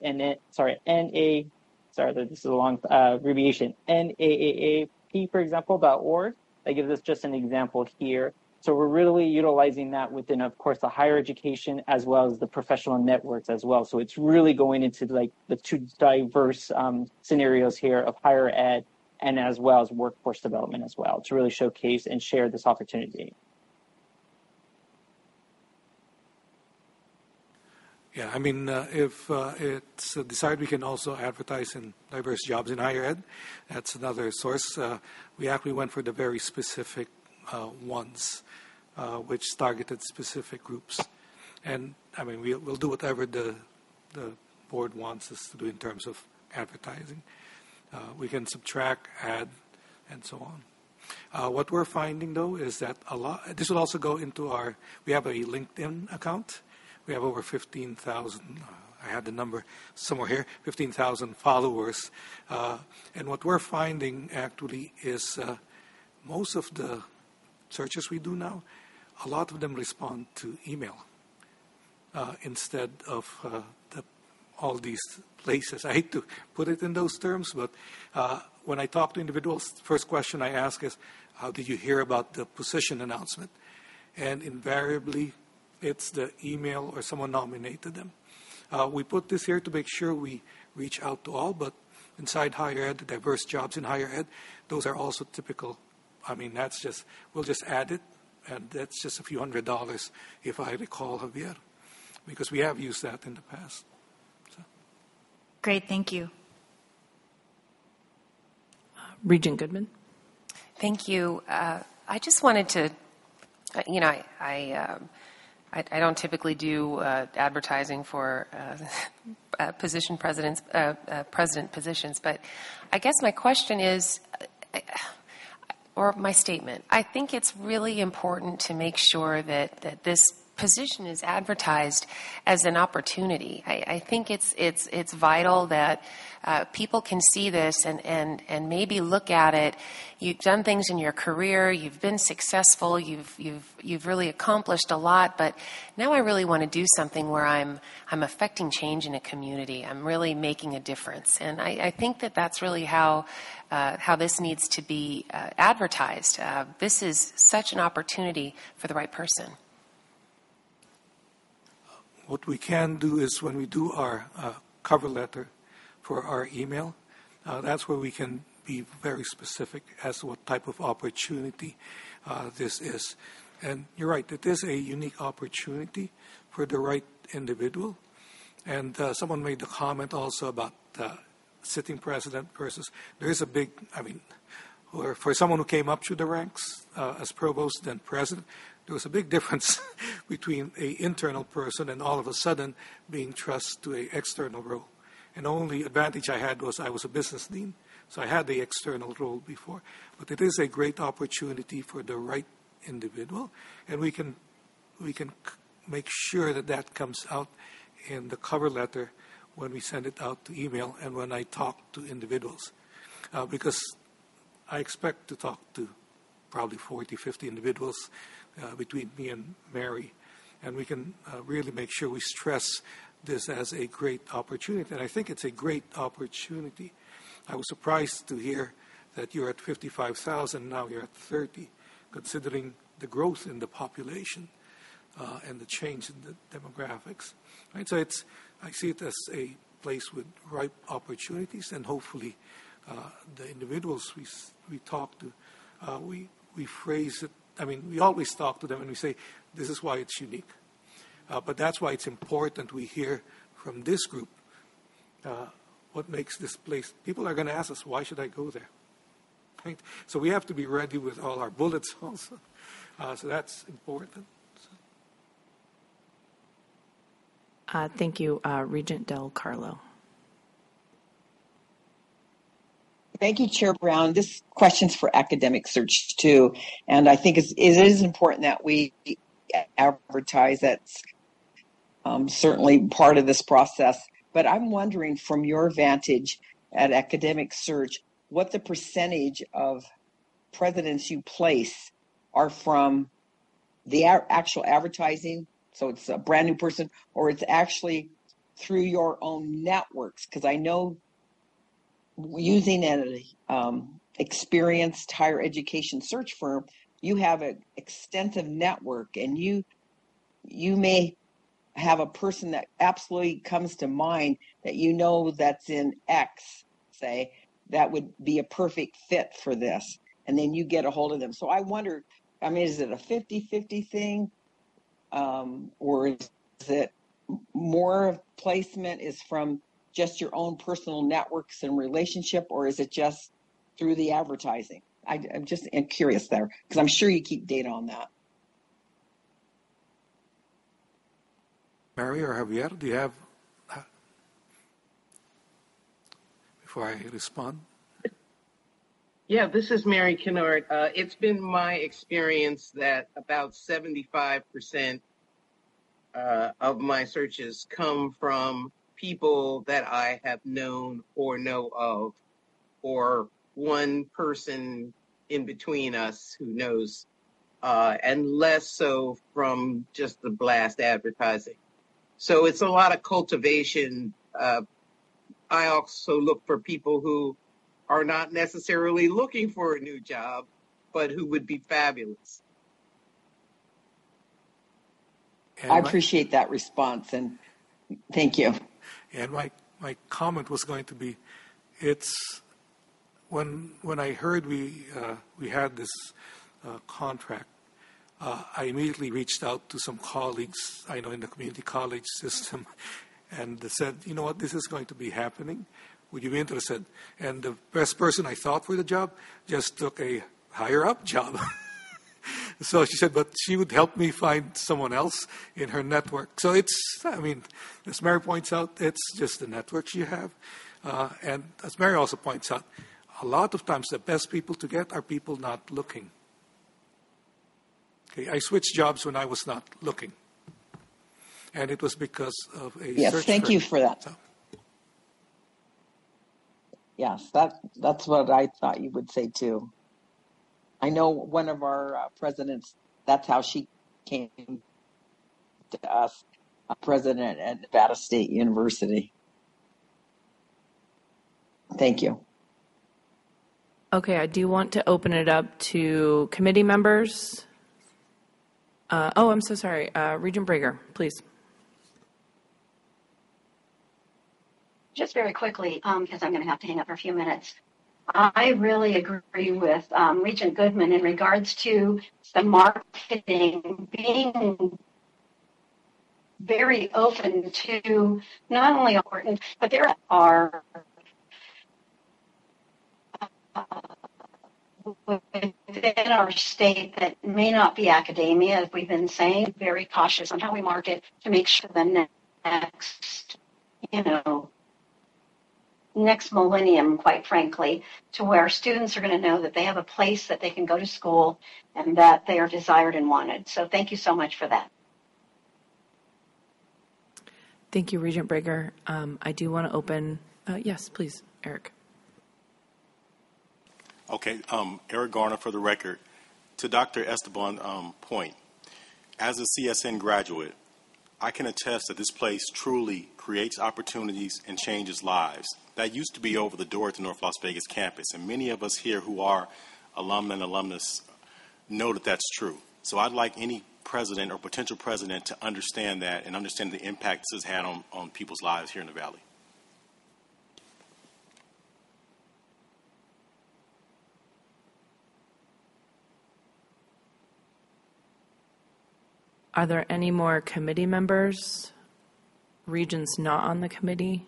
this is a long abbreviation, NAAAP, for example, .org. That gives us just an example here. So we're really utilizing that within, of course, the higher education as well as the professional networks as well. So it's really going into like the two diverse scenarios here of higher ed and as well as workforce development as well to really showcase and share this opportunity. Yeah, I mean, if it's decided we can also advertise in diverse jobs in higher ed, that's another source. We actually went for the very specific ones, which targeted specific groups. And I mean, we'll do whatever the board wants us to do in terms of advertising. We can subtract, add, and so on. What we're finding, though, is that this will also go into we have a LinkedIn account. We have over 15,000, I had the number somewhere here, 15,000 followers. And what we're finding actually is most of the searches we do now, a lot of them respond to email instead of all these places. I hate to put it in those terms, but when I talk to individuals, the first question I ask is, how did you hear about the position announcement? And invariably, it's the email or someone nominated them. We put this here to make sure we reach out to all, but inside higher ed, the diverse jobs in higher ed, those are also typical. I mean, we'll just add it, and that's just a few $100 if I recall, Javier, because we have used that in the past. So. Great, thank you. Regent Goodman. Thank you. I just wanted to, I don't typically do advertising for president positions, but I guess my question is, or my statement. I think it's really important to make sure that this position is advertised as an opportunity. I think it's vital that people can see this and maybe look at it. You've done things in your career, you've been successful, you've really accomplished a lot, but now I really want to do something where I'm affecting change in a community. I'm really making a difference, and I think that's really how this needs to be advertised. This is such an opportunity for the right person. What we can do is when we do our cover letter for our email, that's where we can be very specific as to what type of opportunity this is. And you're right, it is a unique opportunity for the right individual. And someone made the comment also about sitting president versus, there is a big, for someone who came up through the ranks as provost then president, there was a big difference between an internal person and all of a sudden being thrust to an external role. And the only advantage I had was I was a business dean, so I had the external role before. But it is a great opportunity for the right individual, and we can make sure that comes out in the cover letter when we send it out to email and when I talk to individuals. Because I expect to talk to probably 40, 50 individuals between me and Mary. And we can really make sure we stress this as a great opportunity. And I think it's a great opportunity. I was surprised to hear that you're at 55,000, now you're at 30, considering the growth in the population and the change in the demographics. Right? So I see it as a place with ripe opportunities, and hopefully the individuals we talk to, we phrase it. We always talk to them and we say, this is why it's unique. But that's why it's important we hear from this group what makes this place. People are going to ask us, why should I go there? Right? So we have to be ready with all our bullets also. So that's important. Thank you, Regent Del Carlo. Thank you, Chair Brown. This question's for Academic Search too, and I think it is important that we advertise. That's certainly part of this process. But I'm wondering, from your vantage at Academic Search, what the percentage of presidents you place are from the actual advertising, so it's a brand new person, or it's actually through your own networks? Because I know using an experienced higher education search firm, you have an extensive network, and you may have a person that absolutely comes to mind that you know that's in X, say, that would be a perfect fit for this, and then you get a hold of them. So I wonder, is it a 50-50 thing, or is it more placement is from just your own personal networks and relationship, or is it just through the advertising? I'm just curious there, because I'm sure you keep data on that. Mary or Javier, do you have, before I respond? Yeah, this is Mary Kennard. It's been my experience that about 75% of my searches come from people that I have known or know of, or one person in between us who knows, and less so from just the blast advertising. So it's a lot of cultivation. I also look for people who are not necessarily looking for a new job, but who would be fabulous. I appreciate that response, and thank you. And my comment was going to be, it's when I heard we had this contract, I immediately reached out to some colleagues I know in the community college system and said, you know what, this is going to be happening. Would you be interested? And the best person I thought for the job just took a higher up job. So she said, but she would help me find someone else in her network. So it's, as Mary points out, it's just the networks you have. And as Mary also points out, a lot of times the best people to get are people not looking. Okay, I switched jobs when I was not looking. And it was because of a Yes, search thank firm. you for that. So, Yes, that's what I thought you would say too. I know one of our presidents, that's how she came to us, a president at Nevada State University. Thank you. Okay, I do want to open it up to committee members. I'm so sorry. Regent Brager, please. Just very quickly, because I'm going to have to hang up for a few minutes. I really agree with Regent Goodman in regards to the marketing being very open to not only important, but there are within our state that may not be academia, as we've been saying, very cautious on how we market to make sure the next, next millennium, quite frankly, to where students are going to know that they have a place that they can go to school and that they are desired and wanted. So thank you so much for that. Thank you, Regent Brager. I do want to open, yes, please, Eric. Okay, Eric Garner for the record. To Dr. Esteban's point, as a CSN graduate, I can attest that this place truly creates opportunities and changes lives. That used to be over the door at the North Las Vegas campus, and many of us here who are alum and alumnus know that that's true. So I'd like any president or potential president to understand that and understand the impact this has had on people's lives here in the Valley. Are there any more committee members? Regents not on the committee?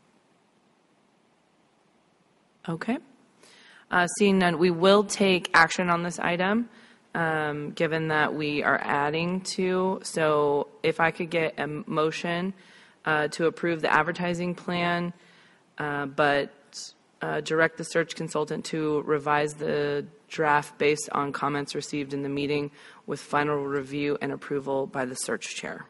Okay. Seeing none, we will take action on this item, given that we are adding to. So if I could get a motion to approve the advertising plan, but direct the search consultant to revise the draft based on comments received in the meeting with final review and approval by the search chair.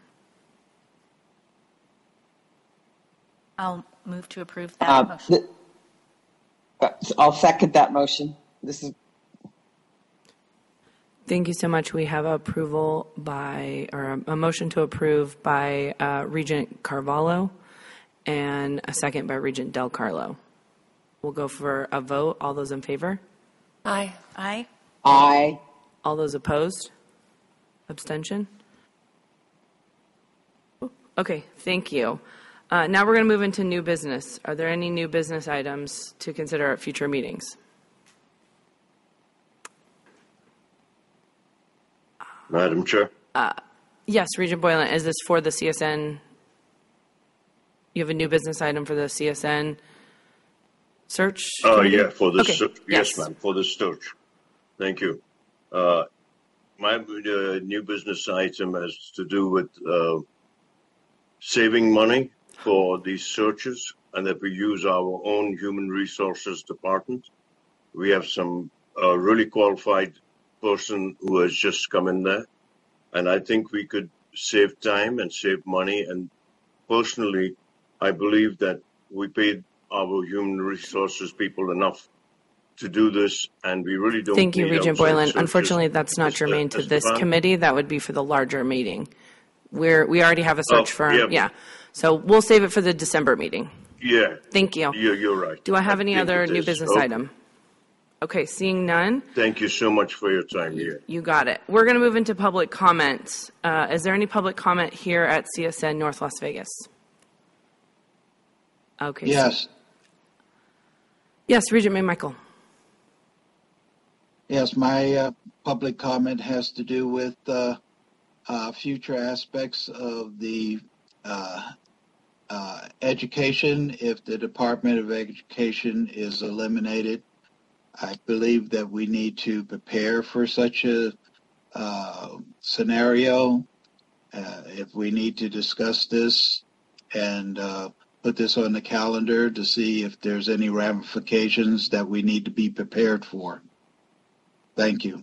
I'll move to approve that motion. I'll second that motion. Thank you so much. We have approval by, or a motion to approve by Regent Carvalho and a second by Regent Del Carlo. We'll go for a vote. All those in favor? Aye. Aye. Aye. All those opposed? Abstention? Okay, thank you. Now we're going to move into new business. Are there any new business items to consider at future meetings? Madam Chair? Yes, Regent Boylan, is this for the CSN? You have a new business item for the CSN search? Yeah, for the okay. search. Yes, ma'am, for the search. Thank you. My new business item has to do with saving money for these searches, and that we use our own human resources department. We have some really qualified person who has just come in there, and I think we could save time and save money. And personally, I believe that we paid our human resources people enough to do this, and we really don't. Thank you, need Regent outside Boylan. searches. Unfortunately, that's not germane to this Esteban? committee. That would be for the larger meeting. We already have a search firm. yeah. So we'll save it for the December meeting. Yeah. Thank you. You're right. Do I have any think other it new is. business Okay. item? Okay, seeing none, Thank you so much for your time here. you got it. We're going to move into public comment. Is there any public comment here at CSN North Las Vegas? Okay. Yes. Yes, Regent May Michael. Yes, my public comment has to do with future aspects of the education. If the Department of Education is eliminated, I believe that we need to prepare for such a scenario. If we need to discuss this and put this on the calendar to see if there's any ramifications that we need to be prepared for. Thank you.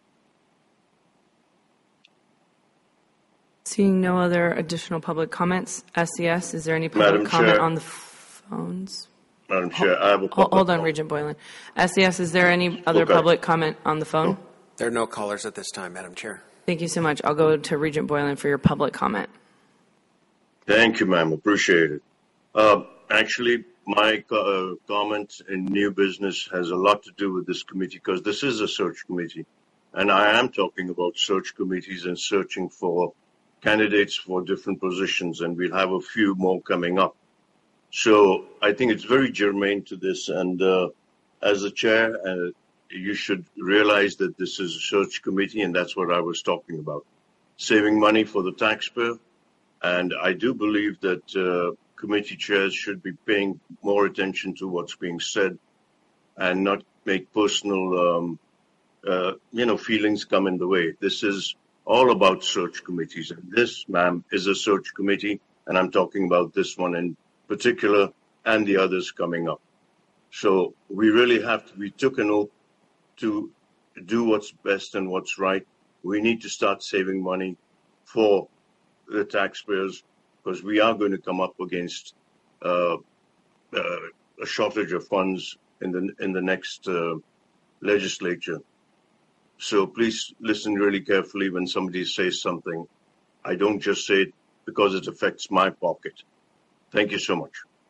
Seeing no other additional public comments, SES, is there any public Madam comment Chair. on the phones? Madam Chair, I have a public Hold on, Regent Boylan. SES, is there any other Okay. public comment on the phone? There are no callers at this time, Madam Chair. Thank you so much. I'll go to Regent Boylan for your public comment. Thank you, ma'am. Appreciate it. Actually, my comment in new business has a lot to do with this committee because this is a search committee. And I am talking about search committees and searching for candidates for different positions. And we'll have a few more coming up. So I think it's very germane to this. And as a chair, you should realize that this is a search committee. And that's what I was talking about. Saving money for the taxpayer. And I do believe that committee chairs should be paying more attention to what's being said and not make personal, feelings come in the way. This is all about search committees. And this, ma'am, is a search committee. And I'm talking about this one in particular and the others coming up. So we really we took an oath to do what's best and what's right. We need to start saving money for the taxpayers because we are going to come up against a shortage of funds in the next legislature. So please listen really carefully when somebody says something. I don't just say it because it affects my pocket. Thank you so much.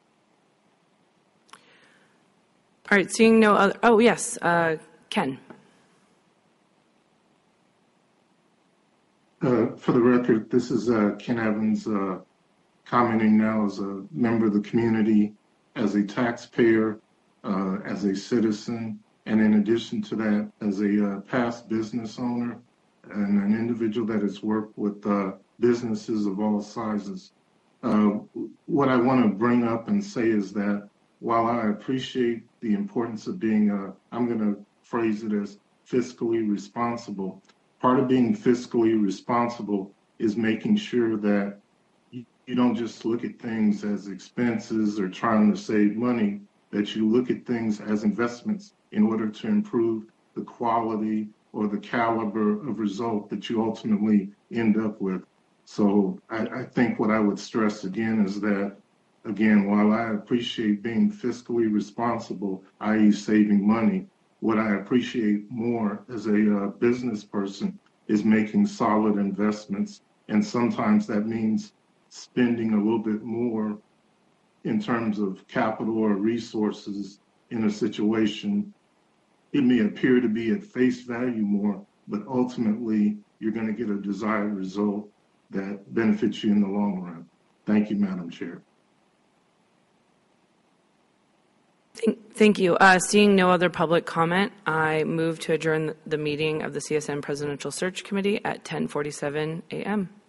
All right, seeing no other, oh yes, Ken. For the record, this is Ken Evans commenting now as a member of the community, as a taxpayer, as a citizen, and in addition to that, as a past business owner and an individual that has worked with businesses of all sizes. What I want to bring up and say is that while I appreciate the importance of being, I'm going to phrase it as fiscally responsible, part of being fiscally responsible is making sure that you don't just look at things as expenses or trying to save money, that you look at things as investments in order to improve the quality or the caliber of result that you ultimately end up with. So I think what I would stress again is that, again, while I appreciate being fiscally responsible, i.e. saving money, what I appreciate more as a business person is making solid investments. And sometimes that means spending a little bit more in terms of capital or resources in a situation. It may appear to be at face value more, but ultimately you're going to get a desired result that benefits you in the long run. Thank you, Madam Chair. Thank you. Seeing no other public comment, I move to adjourn the meeting of the CSN Presidential Search Committee at 10:47 a.m.